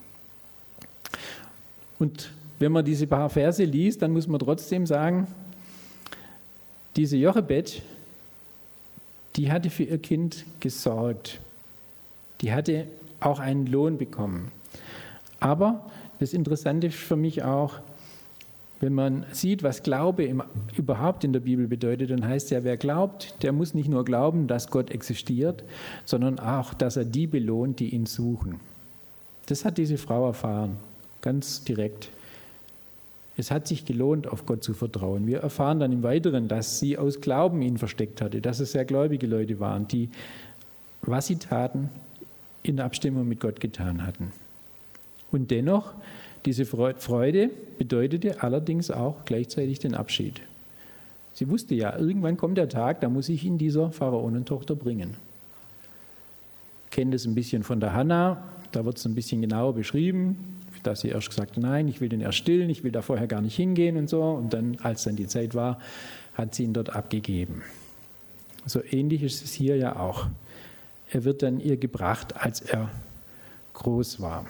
Und wenn man diese paar Verse liest, dann muss man trotzdem sagen, diese Jochebed, die hatte für ihr Kind gesorgt. Die hatte auch einen Lohn bekommen. Aber das Interessante ist für mich auch, wenn man sieht, was Glaube im, überhaupt in der Bibel bedeutet, dann heißt ja, wer glaubt, der muss nicht nur glauben, dass Gott existiert, sondern auch, dass er die belohnt, die ihn suchen. Das hat diese Frau erfahren, ganz direkt. Es hat sich gelohnt, auf Gott zu vertrauen. Wir erfahren dann im Weiteren, dass sie aus Glauben ihn versteckt hatte, dass es sehr gläubige Leute waren, die, was sie taten, in Abstimmung mit Gott getan hatten. Und dennoch, diese Freude bedeutete allerdings auch gleichzeitig den Abschied. Sie wusste ja, irgendwann kommt der Tag, da muss ich ihn dieser Pharaonentochter bringen. Kennt es ein bisschen von der Hannah, da wird es ein bisschen genauer beschrieben, dass sie erst gesagt hat, nein, ich will den erst stillen, ich will da vorher gar nicht hingehen und so. Und dann, als dann die Zeit war, hat sie ihn dort abgegeben. So ähnlich ist es hier ja auch. Er wird dann ihr gebracht, als er groß war.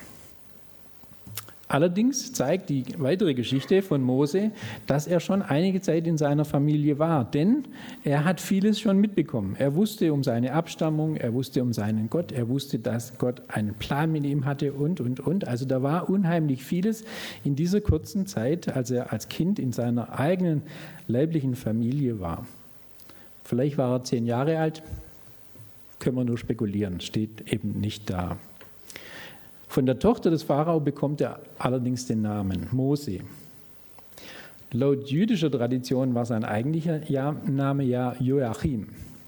Allerdings zeigt die weitere Geschichte von Mose, dass er schon einige Zeit in seiner Familie war, denn er hat vieles schon mitbekommen. Er wusste um seine Abstammung, er wusste um seinen Gott, er wusste, dass Gott einen Plan mit ihm hatte und, und, und. Also da war unheimlich vieles in dieser kurzen Zeit, als er als Kind in seiner eigenen leiblichen Familie war. Vielleicht war er zehn Jahre alt, können wir nur spekulieren, steht eben nicht da. Von der Tochter des Pharao bekommt er allerdings den Namen Mose. Laut jüdischer Tradition war sein eigentlicher Name ja Joachim.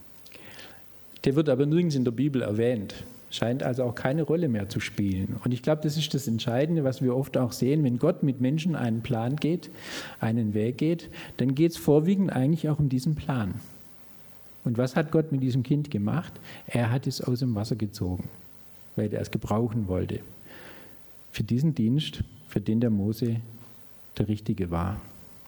Der wird aber nirgends in der Bibel erwähnt, scheint also auch keine Rolle mehr zu spielen. Und ich glaube, das ist das Entscheidende, was wir oft auch sehen, wenn Gott mit Menschen einen Plan geht, einen Weg geht, dann geht es vorwiegend eigentlich auch um diesen Plan. Und was hat Gott mit diesem Kind gemacht? Er hat es aus dem Wasser gezogen, weil er es gebrauchen wollte. Für diesen Dienst, für den der Mose der Richtige war.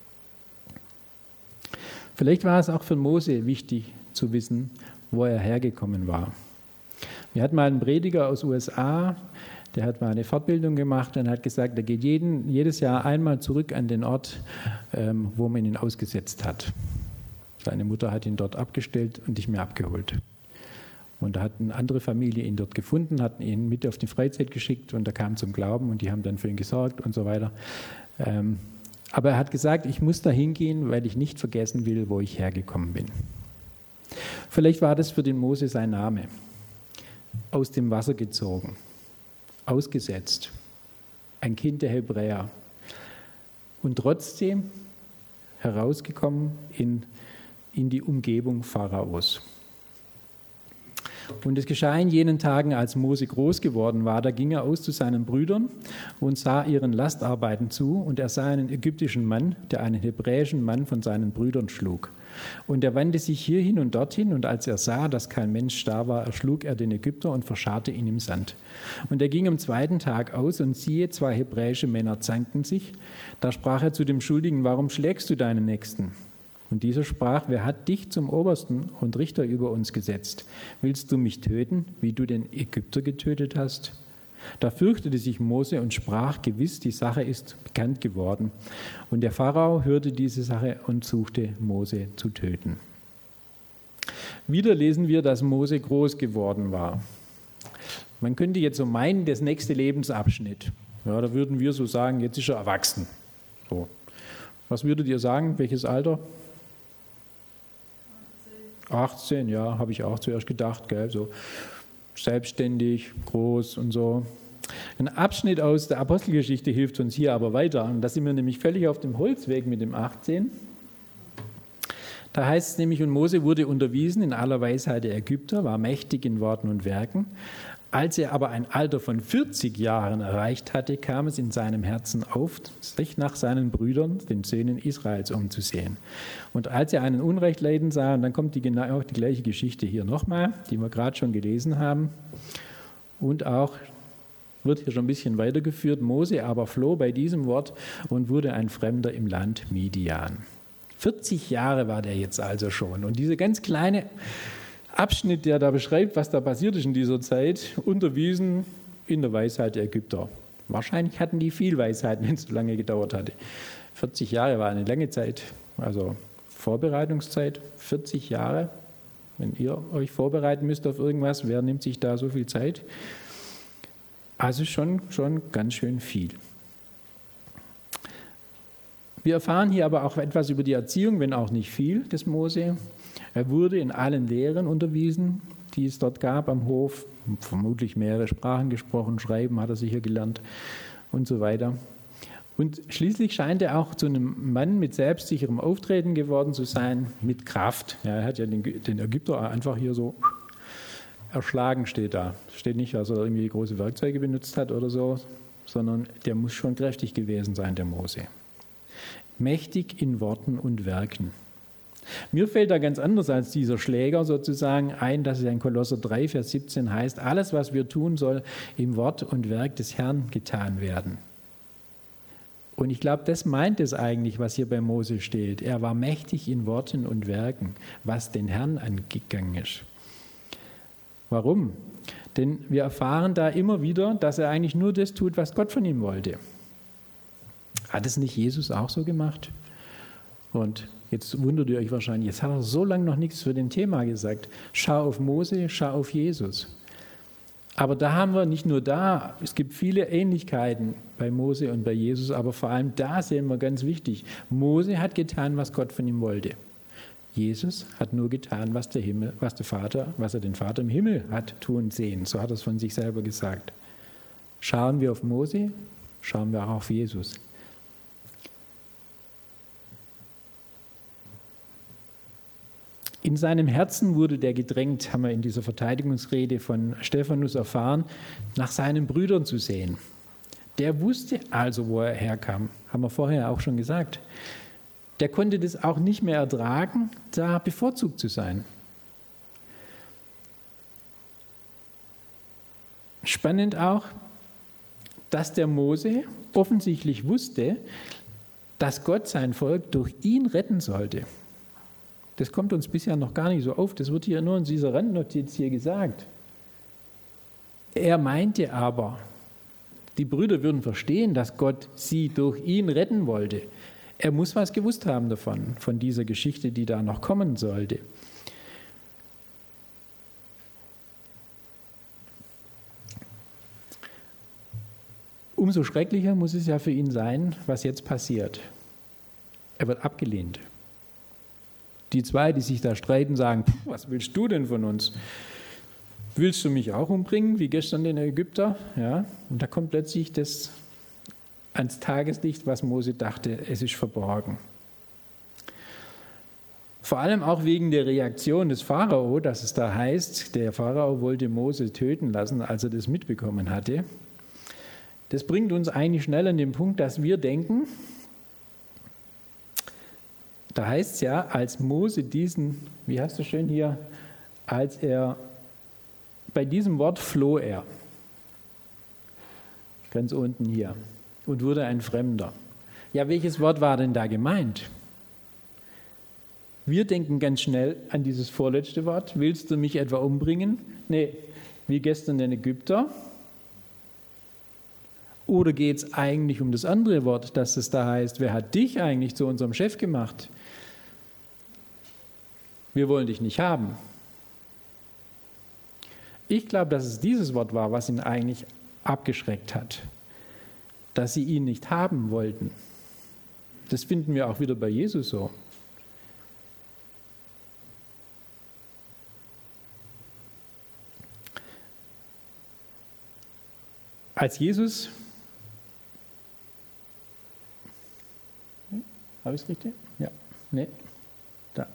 Vielleicht war es auch für Mose wichtig zu wissen, wo er hergekommen war. Wir hatten mal einen Prediger aus U S A, der hat mal eine Fortbildung gemacht und hat gesagt, er geht jeden, jedes Jahr einmal zurück an den Ort, ähm, wo man ihn ausgesetzt hat. Seine Mutter hat ihn dort abgestellt und nicht mehr abgeholt. Und da hat eine andere Familie ihn dort gefunden, hat ihn mit auf die Freizeit geschickt und er kam zum Glauben und die haben dann für ihn gesorgt und so weiter. Ähm, aber er hat gesagt, ich muss da hingehen, weil ich nicht vergessen will, wo ich hergekommen bin. Vielleicht war das für den Mose sein Name. Aus dem Wasser gezogen, ausgesetzt, ein Kind der Hebräer und trotzdem herausgekommen in, in die Umgebung Pharaos. Und es geschah in jenen Tagen, als Mose groß geworden war, da ging er aus zu seinen Brüdern und sah ihren Lastarbeiten zu, und er sah einen ägyptischen Mann, der einen hebräischen Mann von seinen Brüdern schlug. Und er wandte sich hierhin und dorthin, und als er sah, dass kein Mensch da war, erschlug er den Ägypter und verscharrte ihn im Sand. Und er ging am zweiten Tag aus, und siehe, zwei hebräische Männer zankten sich. Da sprach er zu dem Schuldigen: Warum schlägst du deinen Nächsten? Und dieser sprach: Wer hat dich zum Obersten und Richter über uns gesetzt? Willst du mich töten, wie du den Ägypter getötet hast? Da fürchtete sich Mose und sprach: Gewiss, die Sache ist bekannt geworden. Und der Pharao hörte diese Sache und suchte, Mose zu töten. Wieder lesen wir, dass Mose groß geworden war. Man könnte jetzt so meinen, das nächste Lebensabschnitt. Ja, da würden wir so sagen, jetzt ist er erwachsen. So. Was würdet ihr sagen? Welches Alter? achtzehn, ja, habe ich auch zuerst gedacht, gell, so selbstständig, groß und so. Ein Abschnitt aus der Apostelgeschichte hilft uns hier aber weiter. Und da sind wir nämlich völlig auf dem Holzweg mit dem achtzehn. Da heißt es nämlich: Und Mose wurde unterwiesen in aller Weisheit der Ägypter, war mächtig in Worten und Werken. Als er aber ein Alter von vierzig Jahren erreicht hatte, kam es in seinem Herzen auf, sich nach seinen Brüdern, den Söhnen Israels, umzusehen. Und als er einen Unrecht leiden sah, und dann kommt die, genau die gleiche Geschichte hier nochmal, die wir gerade schon gelesen haben, und auch wird hier schon ein bisschen weitergeführt. Mose aber floh bei diesem Wort und wurde ein Fremder im Land Midian. vierzig Jahre war der jetzt also schon. Und dieser ganz kleine Abschnitt, der da beschreibt, was da passiert ist in dieser Zeit, unterwiesen in der Weisheit der Ägypter. Wahrscheinlich hatten die viel Weisheit, wenn es so lange gedauert hatte. vierzig Jahre war eine lange Zeit, also Vorbereitungszeit, vierzig Jahre. Wenn ihr euch vorbereiten müsst auf irgendwas, wer nimmt sich da so viel Zeit? Also schon, schon ganz schön viel. Wir erfahren hier aber auch etwas über die Erziehung, wenn auch nicht viel, des Mose. Er wurde in allen Lehren unterwiesen, die es dort gab am Hof. Vermutlich mehrere Sprachen gesprochen, schreiben hat er sicher gelernt und so weiter. Und schließlich scheint er auch zu einem Mann mit selbstsicherem Auftreten geworden zu sein, mit Kraft. Ja, er hat ja den, den Ägypter einfach hier so erschlagen, steht da. Steht nicht, dass er irgendwie große Werkzeuge benutzt hat oder so, sondern der muss schon kräftig gewesen sein, der Mose. Mächtig in Worten und Werken. Mir fällt da ganz anders als dieser Schläger sozusagen ein, dass es in Kolosser drei, Vers siebzehn heißt, alles, was wir tun, soll im Wort und Werk des Herrn getan werden. Und ich glaube, das meint es eigentlich, was hier bei Mose steht. Er war mächtig in Worten und Werken, was den Herrn angegangen ist. Warum? Denn wir erfahren da immer wieder, dass er eigentlich nur das tut, was Gott von ihm wollte. Hat es nicht Jesus auch so gemacht? Und jetzt wundert ihr euch wahrscheinlich, jetzt hat er so lange noch nichts für den Thema gesagt. Schau auf Mose, schau auf Jesus. Aber da haben wir nicht nur da, es gibt viele Ähnlichkeiten bei Mose und bei Jesus, aber vor allem da sehen wir ganz wichtig, Mose hat getan, was Gott von ihm wollte. Jesus hat nur getan, was der Himmel, was der Vater, was er den Vater im Himmel hat tun sehen. So hat er es von sich selber gesagt. Schauen wir auf Mose, schauen wir auch auf Jesus. In seinem Herzen wurde der gedrängt, haben wir in dieser Verteidigungsrede von Stephanus erfahren, nach seinen Brüdern zu sehen. Der wusste also, wo er herkam, haben wir vorher auch schon gesagt. Der konnte das auch nicht mehr ertragen, da bevorzugt zu sein. Spannend auch, dass der Mose offensichtlich wusste, dass Gott sein Volk durch ihn retten sollte. Das kommt uns bisher noch gar nicht so auf. Das wird hier nur in dieser Randnotiz hier gesagt. Er meinte aber, die Brüder würden verstehen, dass Gott sie durch ihn retten wollte. Er muss was gewusst haben davon, von dieser Geschichte, die da noch kommen sollte. Umso schrecklicher muss es ja für ihn sein, was jetzt passiert. Er wird abgelehnt. Die zwei, die sich da streiten, sagen, was willst du denn von uns? Willst du mich auch umbringen, wie gestern den Ägypter? Ja, und da kommt plötzlich das ans Tageslicht, was Mose dachte, es ist verborgen. Vor allem auch wegen der Reaktion des Pharao, dass es da heißt, der Pharao wollte Mose töten lassen, als er das mitbekommen hatte. Das bringt uns eigentlich schnell an den Punkt, dass wir denken, da heißt es ja, als Mose diesen, wie heißt es schön hier, als er, bei diesem Wort floh er, ganz unten hier, und wurde ein Fremder. Ja, welches Wort war denn da gemeint? Wir denken ganz schnell an dieses vorletzte Wort, willst du mich etwa umbringen? Nee, wie gestern den Ägypter. Oder geht es eigentlich um das andere Wort, dass es da heißt, wer hat dich eigentlich zu unserem Chef gemacht? Wir wollen dich nicht haben. Ich glaube, dass es dieses Wort war, was ihn eigentlich abgeschreckt hat, dass sie ihn nicht haben wollten. Das finden wir auch wieder bei Jesus so. Als Jesus, habe ich es richtig? Ja, nee, da.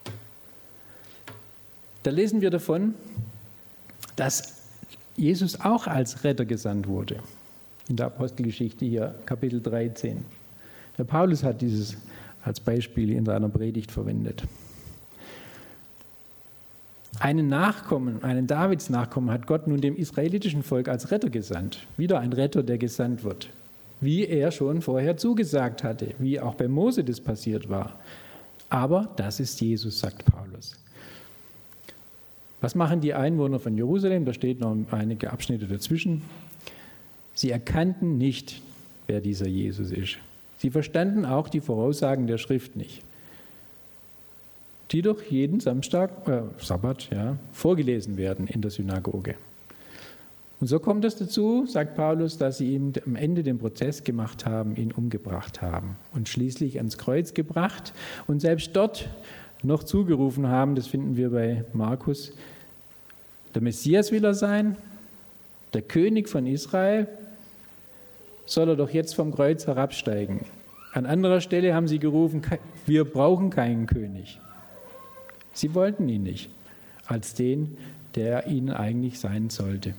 Da lesen wir davon, dass Jesus auch als Retter gesandt wurde. In der Apostelgeschichte hier, Kapitel dreizehn. Der Paulus hat dieses als Beispiel in seiner Predigt verwendet. Einen Nachkommen, einen Davids-Nachkommen hat Gott nun dem israelitischen Volk als Retter gesandt. Wieder ein Retter, der gesandt wird. Wie er schon vorher zugesagt hatte, wie auch bei Mose das passiert war. Aber das ist Jesus, sagt Paulus. Was machen die Einwohner von Jerusalem? Da steht noch einige Abschnitte dazwischen. Sie erkannten nicht, wer dieser Jesus ist. Sie verstanden auch die Voraussagen der Schrift nicht, die doch jeden Samstag, äh, Sabbat, ja, vorgelesen werden in der Synagoge. Und so kommt es dazu, sagt Paulus, dass sie ihm am Ende den Prozess gemacht haben, ihn umgebracht haben und schließlich ans Kreuz gebracht und selbst dort noch zugerufen haben, das finden wir bei Markus, der Messias will er sein, der König von Israel, soll er doch jetzt vom Kreuz herabsteigen. An anderer Stelle haben sie gerufen, wir brauchen keinen König. Sie wollten ihn nicht, als den, der ihnen eigentlich sein sollte.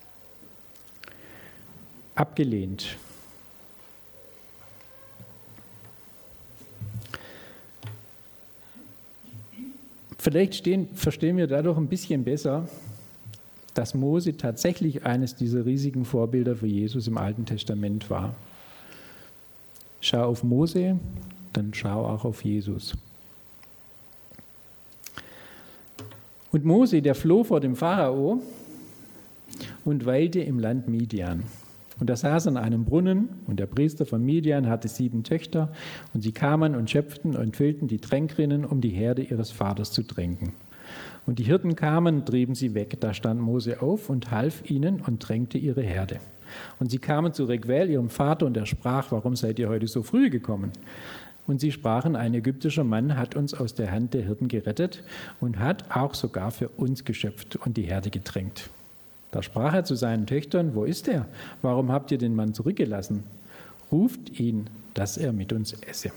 Abgelehnt. Vielleicht stehen, verstehen wir dadurch ein bisschen besser, dass Mose tatsächlich eines dieser riesigen Vorbilder für Jesus im Alten Testament war. Schau auf Mose, dann schau auch auf Jesus. Und Mose, der floh vor dem Pharao und weilte im Land Midian. Und da saß an einem Brunnen, und der Priester von Midian hatte sieben Töchter, und sie kamen und schöpften und füllten die Tränkrinnen, um die Herde ihres Vaters zu tränken. Und die Hirten kamen und trieben sie weg. Da stand Mose auf und half ihnen und tränkte ihre Herde. Und sie kamen zu Reguel, ihrem Vater, und er sprach, warum seid ihr heute so früh gekommen? Und sie sprachen, ein ägyptischer Mann hat uns aus der Hand der Hirten gerettet und hat auch sogar für uns geschöpft und die Herde getränkt. Da sprach er zu seinen Töchtern, wo ist er? Warum habt ihr den Mann zurückgelassen? Ruft ihn, dass er mit uns esse.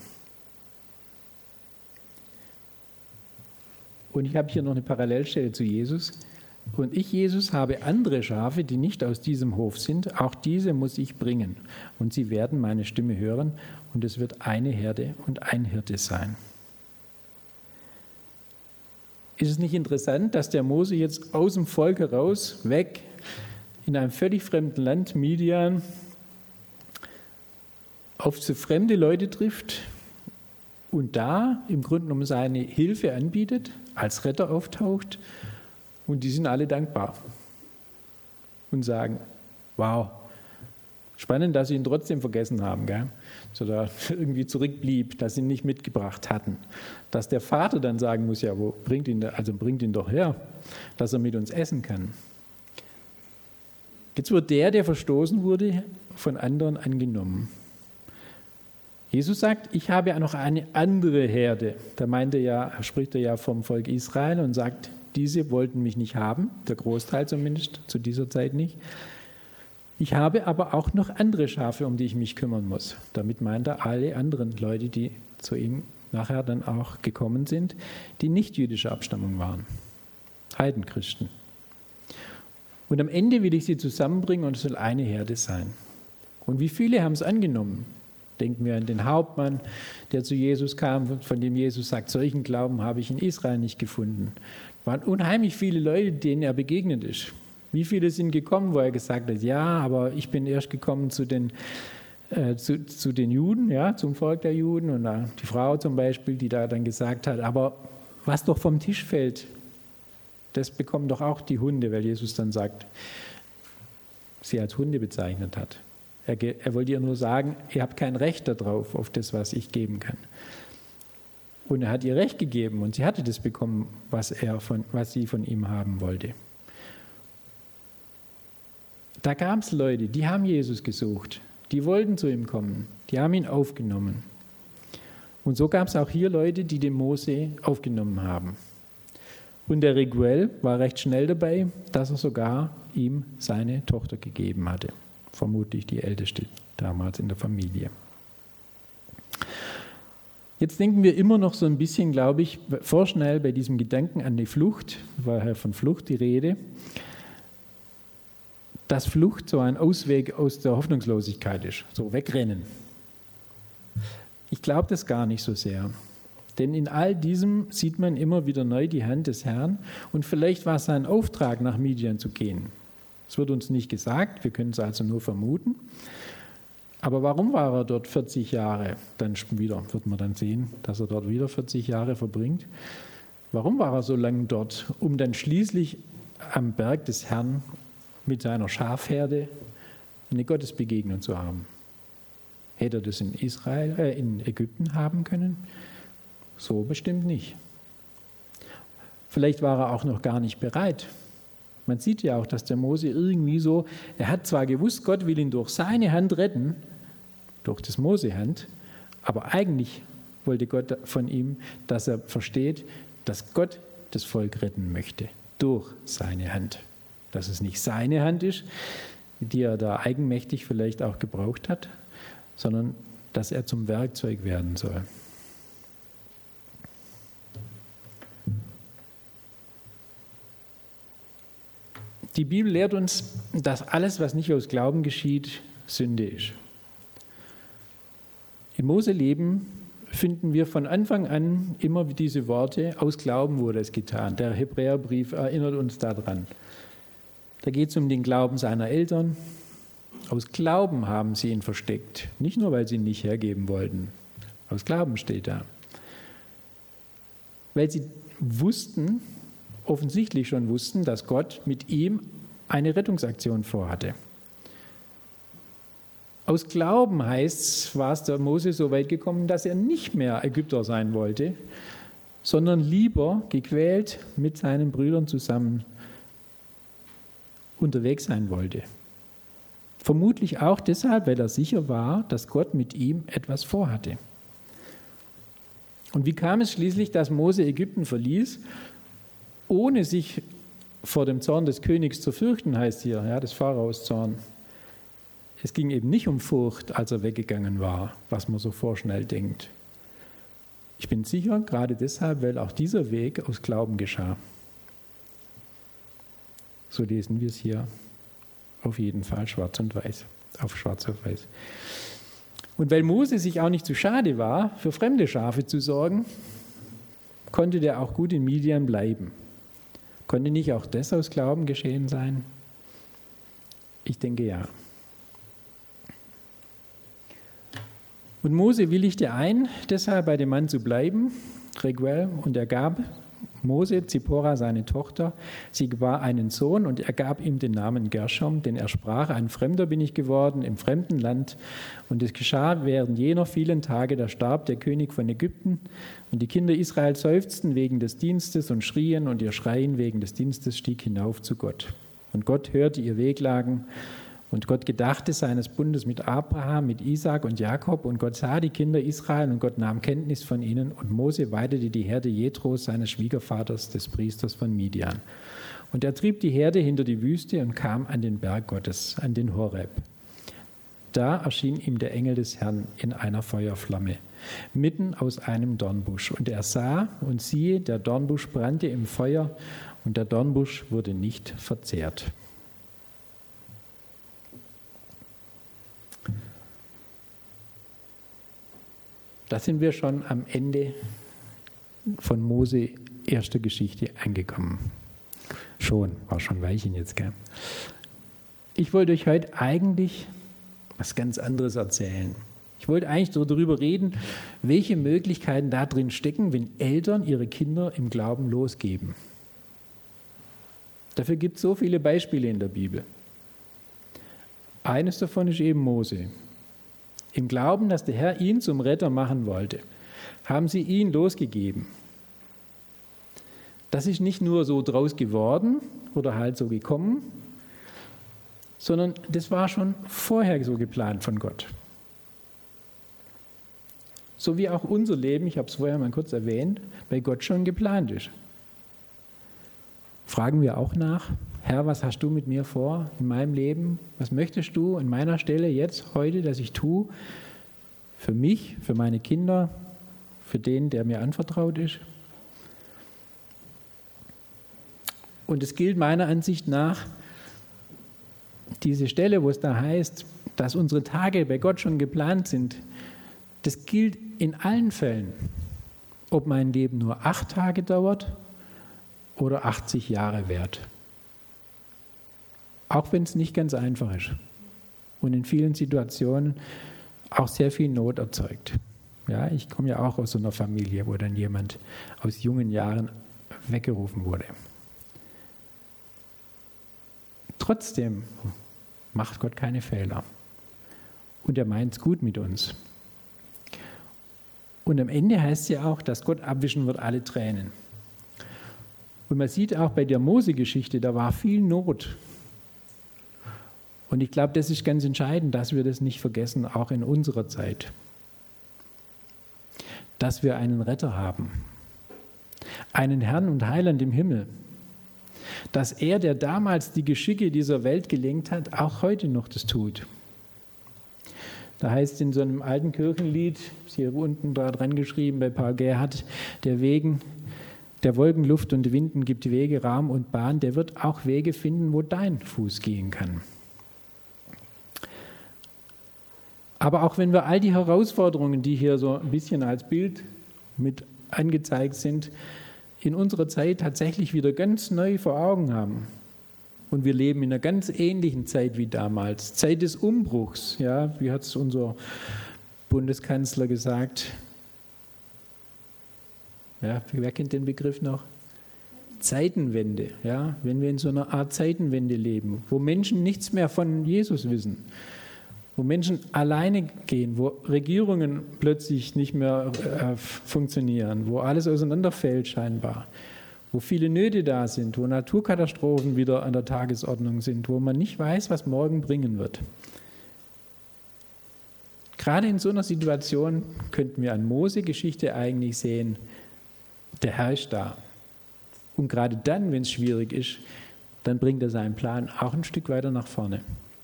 Und ich habe hier noch eine Parallelstelle zu Jesus. Und ich, Jesus, habe andere Schafe, die nicht aus diesem Hof sind. Auch diese muss ich bringen. Und sie werden meine Stimme hören. Und es wird eine Herde und ein Hirte sein. Ist es nicht interessant, dass der Mose jetzt aus dem Volk heraus, weg, in einem völlig fremden Land, Midian, auf so fremde Leute trifft und da im Grunde genommen seine Hilfe anbietet, als Retter auftaucht und die sind alle dankbar und sagen, wow, spannend, dass sie ihn trotzdem vergessen haben, gell? So da irgendwie zurückblieb, dass sie ihn nicht mitgebracht hatten. Dass der Vater dann sagen muss, ja, wo bringt ihn, also bringt ihn doch her, dass er mit uns essen kann. Jetzt wird der, der verstoßen wurde, von anderen angenommen. Jesus sagt, ich habe ja noch eine andere Herde. Da meint er ja, spricht er ja vom Volk Israel und sagt, diese wollten mich nicht haben, der Großteil zumindest, zu dieser Zeit nicht. Ich habe aber auch noch andere Schafe, um die ich mich kümmern muss. Damit meint er alle anderen Leute, die zu ihm nachher dann auch gekommen sind, die nicht jüdischer Abstammung waren. Heidenchristen. Und am Ende will ich sie zusammenbringen und es soll eine Herde sein. Und wie viele haben es angenommen? Denken wir an den Hauptmann, der zu Jesus kam, von dem Jesus sagt, solchen Glauben habe ich in Israel nicht gefunden. Es waren unheimlich viele Leute, denen er begegnet ist. Wie viele sind gekommen, wo er gesagt hat, ja, aber ich bin erst gekommen zu den, äh, zu, zu den Juden, ja, zum Volk der Juden. Und äh, die Frau zum Beispiel, die da dann gesagt hat, aber was doch vom Tisch fällt, das bekommen doch auch die Hunde, weil Jesus dann sagt, sie als Hunde bezeichnet hat. Er, er wollte ihr nur sagen, ihr habt kein Recht darauf, auf das, was ich geben kann. Und er hat ihr Recht gegeben und sie hatte das bekommen, was, er von, was sie von ihm haben wollte. Da gab es Leute, die haben Jesus gesucht, die wollten zu ihm kommen, die haben ihn aufgenommen. Und so gab es auch hier Leute, die den Mose aufgenommen haben. Und der Reguel war recht schnell dabei, dass er sogar ihm seine Tochter gegeben hatte. Vermutlich die älteste damals in der Familie. Jetzt denken wir immer noch so ein bisschen, glaube ich, vorschnell bei diesem Gedanken an die Flucht, war ja von Flucht die Rede, dass Flucht so ein Ausweg aus der Hoffnungslosigkeit ist, so wegrennen. Ich glaube das gar nicht so sehr. Denn in all diesem sieht man immer wieder neu die Hand des Herrn und vielleicht war es sein Auftrag, nach Midian zu gehen. Es wird uns nicht gesagt, wir können es also nur vermuten. Aber warum war er dort vierzig Jahre? Dann wieder, wird man dann sehen, dass er dort wieder vierzig Jahre verbringt. Warum war er so lange dort? Um dann schließlich am Berg des Herrn mit seiner Schafherde eine Gottesbegegnung zu haben. Hätte er das in Israel, äh, in Ägypten haben können? So bestimmt nicht. Vielleicht war er auch noch gar nicht bereit. Man sieht ja auch, dass der Mose irgendwie so, er hat zwar gewusst, Gott will ihn durch seine Hand retten, durch das Mose-Hand, aber eigentlich wollte Gott von ihm, dass er versteht, dass Gott das Volk retten möchte, durch seine Hand. Dass es nicht seine Hand ist, die er da eigenmächtig vielleicht auch gebraucht hat, sondern dass er zum Werkzeug werden soll. Die Bibel lehrt uns, dass alles, was nicht aus Glauben geschieht, Sünde ist. Im Mose-Leben finden wir von Anfang an immer diese Worte, aus Glauben wurde es getan. Der Hebräerbrief erinnert uns daran. Da geht es um den Glauben seiner Eltern. Aus Glauben haben sie ihn versteckt. Nicht nur, weil sie ihn nicht hergeben wollten. Aus Glauben steht da. Weil sie wussten, offensichtlich schon wussten, dass Gott mit ihm eine Rettungsaktion vorhatte. Aus Glauben heißt es, war es der Mose so weit gekommen, dass er nicht mehr Ägypter sein wollte, sondern lieber gequält mit seinen Brüdern zusammen unterwegs sein wollte. Vermutlich auch deshalb, weil er sicher war, dass Gott mit ihm etwas vorhatte. Und wie kam es schließlich, dass Mose Ägypten verließ, ohne sich vor dem Zorn des Königs zu fürchten, heißt hier, ja, des Pharaos Zorn. Es ging eben nicht um Furcht, als er weggegangen war, was man so vorschnell denkt. Ich bin sicher, gerade deshalb, weil auch dieser Weg aus Glauben geschah. So lesen wir es hier auf jeden Fall schwarz und weiß, auf schwarz auf weiß. Und weil Mose sich auch nicht zu schade war, für fremde Schafe zu sorgen, konnte der auch gut in Midian bleiben. Konnte nicht auch das aus Glauben geschehen sein? Ich denke ja. Und Mose willigte ein, deshalb bei dem Mann zu bleiben, Reguel, und er gab Mose Zippora seine Tochter. Sie gebar einen Sohn und er gab ihm den Namen Gershom, denn er sprach, ein Fremder bin ich geworden im fremden Land. Und es geschah während jener vielen Tage, da starb der König von Ägypten. Und die Kinder Israel seufzten wegen des Dienstes und schrien, und ihr Schreien wegen des Dienstes stieg hinauf zu Gott. Und Gott hörte ihr Wehklagen. Und Gott gedachte seines Bundes mit Abraham, mit Isaak und Jakob. Und Gott sah die Kinder Israel und Gott nahm Kenntnis von ihnen. Und Mose weidete die Herde Jethros, seines Schwiegervaters, des Priesters von Midian. Und er trieb die Herde hinter die Wüste und kam an den Berg Gottes, an den Horeb. Da erschien ihm der Engel des Herrn in einer Feuerflamme, mitten aus einem Dornbusch. Und er sah, und siehe, der Dornbusch brannte im Feuer, und der Dornbusch wurde nicht verzehrt. Da sind wir schon am Ende von Mose erster Geschichte angekommen. Schon, war schon ein Weilchen jetzt, gell? Ich wollte euch heute eigentlich was ganz anderes erzählen. Ich wollte eigentlich so darüber reden, welche Möglichkeiten da drin stecken, wenn Eltern ihre Kinder im Glauben losgeben. Dafür gibt es so viele Beispiele in der Bibel. Eines davon ist eben Mose. Im Glauben, dass der Herr ihn zum Retter machen wollte, haben sie ihn losgegeben. Das ist nicht nur so draus geworden oder halt so gekommen, sondern das war schon vorher so geplant von Gott. So wie auch unser Leben, ich habe es vorher mal kurz erwähnt, bei Gott schon geplant ist. Fragen wir auch nach, Herr, was hast du mit mir vor in meinem Leben? Was möchtest du an meiner Stelle jetzt, heute, dass ich tue? Für mich, für meine Kinder, für den, der mir anvertraut ist? Und es gilt meiner Ansicht nach, diese Stelle, wo es da heißt, dass unsere Tage bei Gott schon geplant sind, das gilt in allen Fällen. ob mein Leben nur acht Tage dauert oder achtzig Jahre währt. Auch wenn es nicht ganz einfach ist und in vielen Situationen auch sehr viel Not erzeugt. Ja, ich komme ja auch aus so einer Familie, wo dann jemand aus jungen Jahren weggerufen wurde. Trotzdem macht Gott keine Fehler. Und er meint es gut mit uns. Und am Ende heißt es ja auch, dass Gott abwischen wird alle Tränen. Und man sieht auch bei der Mose-Geschichte, da war viel Not. Und ich glaube, das ist ganz entscheidend, dass wir das nicht vergessen, auch in unserer Zeit. Dass wir einen Retter haben, einen Herrn und Heiland im Himmel. Dass er, der damals die Geschicke dieser Welt gelenkt hat, auch heute noch das tut. Da heißt in so einem alten Kirchenlied, ist hier unten da dran geschrieben bei Paul Gerhardt, der Wegen, der Wolken, Luft und Winden gibt Wege, Raum und Bahn, der wird auch Wege finden, wo dein Fuß gehen kann. Aber auch wenn wir all die Herausforderungen, die hier so ein bisschen als Bild mit angezeigt sind, in unserer Zeit tatsächlich wieder ganz neu vor Augen haben. Und wir leben in einer ganz ähnlichen Zeit wie damals, Zeit des Umbruchs. Ja, wie hat es unser Bundeskanzler gesagt? Ja, wer kennt den Begriff noch? Zeitenwende. Ja, wenn wir in so einer Art Zeitenwende leben, wo Menschen nichts mehr von Jesus wissen, wo Menschen alleine gehen, wo Regierungen plötzlich nicht mehr äh, funktionieren, wo alles auseinanderfällt scheinbar, wo viele Nöte da sind, wo Naturkatastrophen wieder an der Tagesordnung sind, wo man nicht weiß, was morgen bringen wird. Gerade in so einer Situation könnten wir an Mose-Geschichte eigentlich sehen, der Herr ist da. Und gerade dann, wenn es schwierig ist, dann bringt er seinen Plan auch ein Stück weiter nach vorne.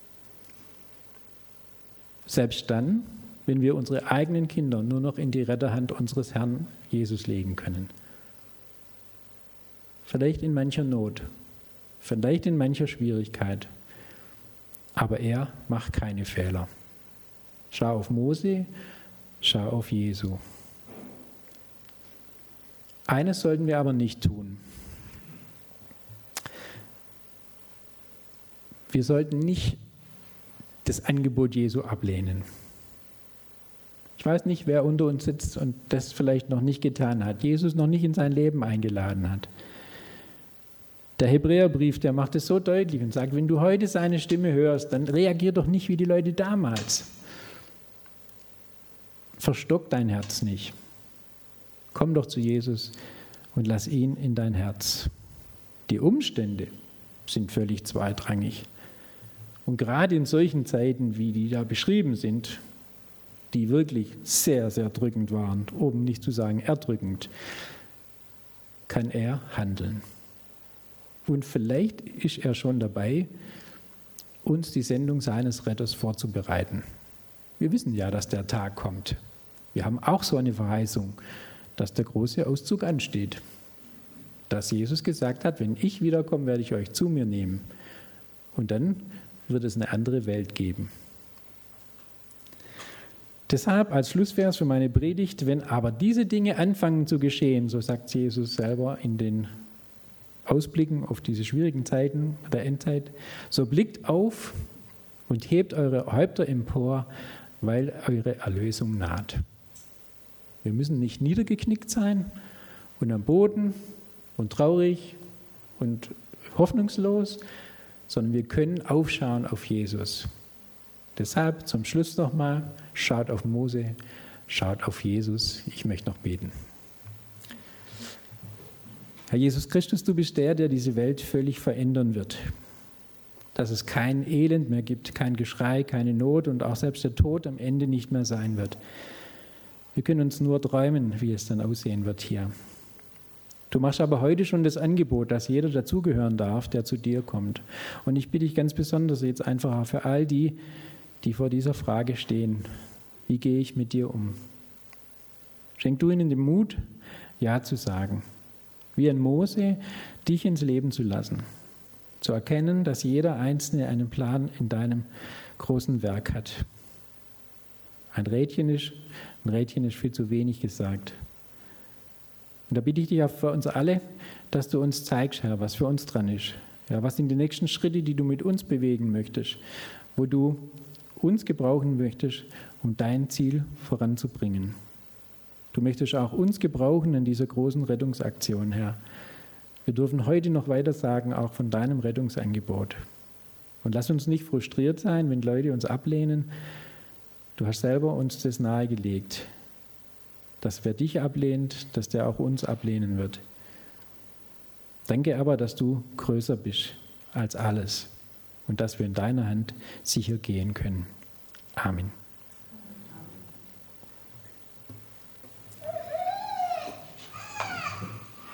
Selbst dann, wenn wir unsere eigenen Kinder nur noch in die Retterhand unseres Herrn Jesus legen können. Vielleicht in mancher Not, vielleicht in mancher Schwierigkeit, aber er macht keine Fehler. Schau auf Mose, schau auf Jesu. Eines sollten wir aber nicht tun. Wir sollten nicht das Angebot Jesu ablehnen. Ich weiß nicht, wer unter uns sitzt und das vielleicht noch nicht getan hat, Jesus noch nicht in sein Leben eingeladen hat. Der Hebräerbrief, der macht es so deutlich und sagt, wenn du heute seine Stimme hörst, dann reagier doch nicht wie die Leute damals. Verstock dein Herz nicht. Komm doch zu Jesus und lass ihn in dein Herz. Die Umstände sind völlig zweitrangig. Und gerade in solchen Zeiten, wie die da beschrieben sind, die wirklich sehr, sehr drückend waren, um nicht zu sagen erdrückend, kann er handeln. Und vielleicht ist er schon dabei, uns die Sendung seines Retters vorzubereiten. Wir wissen ja, dass der Tag kommt. Wir haben auch so eine Verheißung, dass der große Auszug ansteht. Dass Jesus gesagt hat, wenn ich wiederkomme, werde ich euch zu mir nehmen. Und dann wird es eine andere Welt geben. Deshalb als Schlussvers für meine Predigt, wenn aber diese Dinge anfangen zu geschehen, so sagt Jesus selber in den Ausblicken auf diese schwierigen Zeiten der Endzeit, so blickt auf und hebt eure Häupter empor, weil eure Erlösung naht. Wir müssen nicht niedergeknickt sein und am Boden und traurig und hoffnungslos, sondern wir können aufschauen auf Jesus. Deshalb zum Schluss nochmal, schaut auf Mose, schaut auf Jesus. Ich möchte noch beten. Herr Jesus Christus, du bist der, der diese Welt völlig verändern wird. Dass es kein Elend mehr gibt, kein Geschrei, keine Not und auch selbst der Tod am Ende nicht mehr sein wird. Wir können uns nur träumen, wie es dann aussehen wird hier. Du machst aber heute schon das Angebot, dass jeder dazugehören darf, der zu dir kommt. Und ich bitte dich ganz besonders jetzt einfach auch für all die, die vor dieser Frage stehen. Wie gehe ich mit dir um? Schenk du ihnen den Mut, Ja zu sagen. Wie ein Mose, dich ins Leben zu lassen. Zu erkennen, dass jeder Einzelne einen Plan in deinem großen Werk hat. Ein Rädchen ist, ein Rädchen ist viel zu wenig gesagt. Und da bitte ich dich auch für uns alle, dass du uns zeigst, Herr, was für uns dran ist. Ja, was sind die nächsten Schritte, die du mit uns bewegen möchtest, wo du uns gebrauchen möchtest, um dein Ziel voranzubringen. Du möchtest auch uns gebrauchen in dieser großen Rettungsaktion, Herr. Wir dürfen heute noch weiter sagen, auch von deinem Rettungsangebot. Und lass uns nicht frustriert sein, wenn Leute uns ablehnen. Du hast selber uns das nahegelegt, dass wer dich ablehnt, dass der auch uns ablehnen wird. Danke aber, dass du größer bist als alles und dass wir in deiner Hand sicher gehen können. Amen.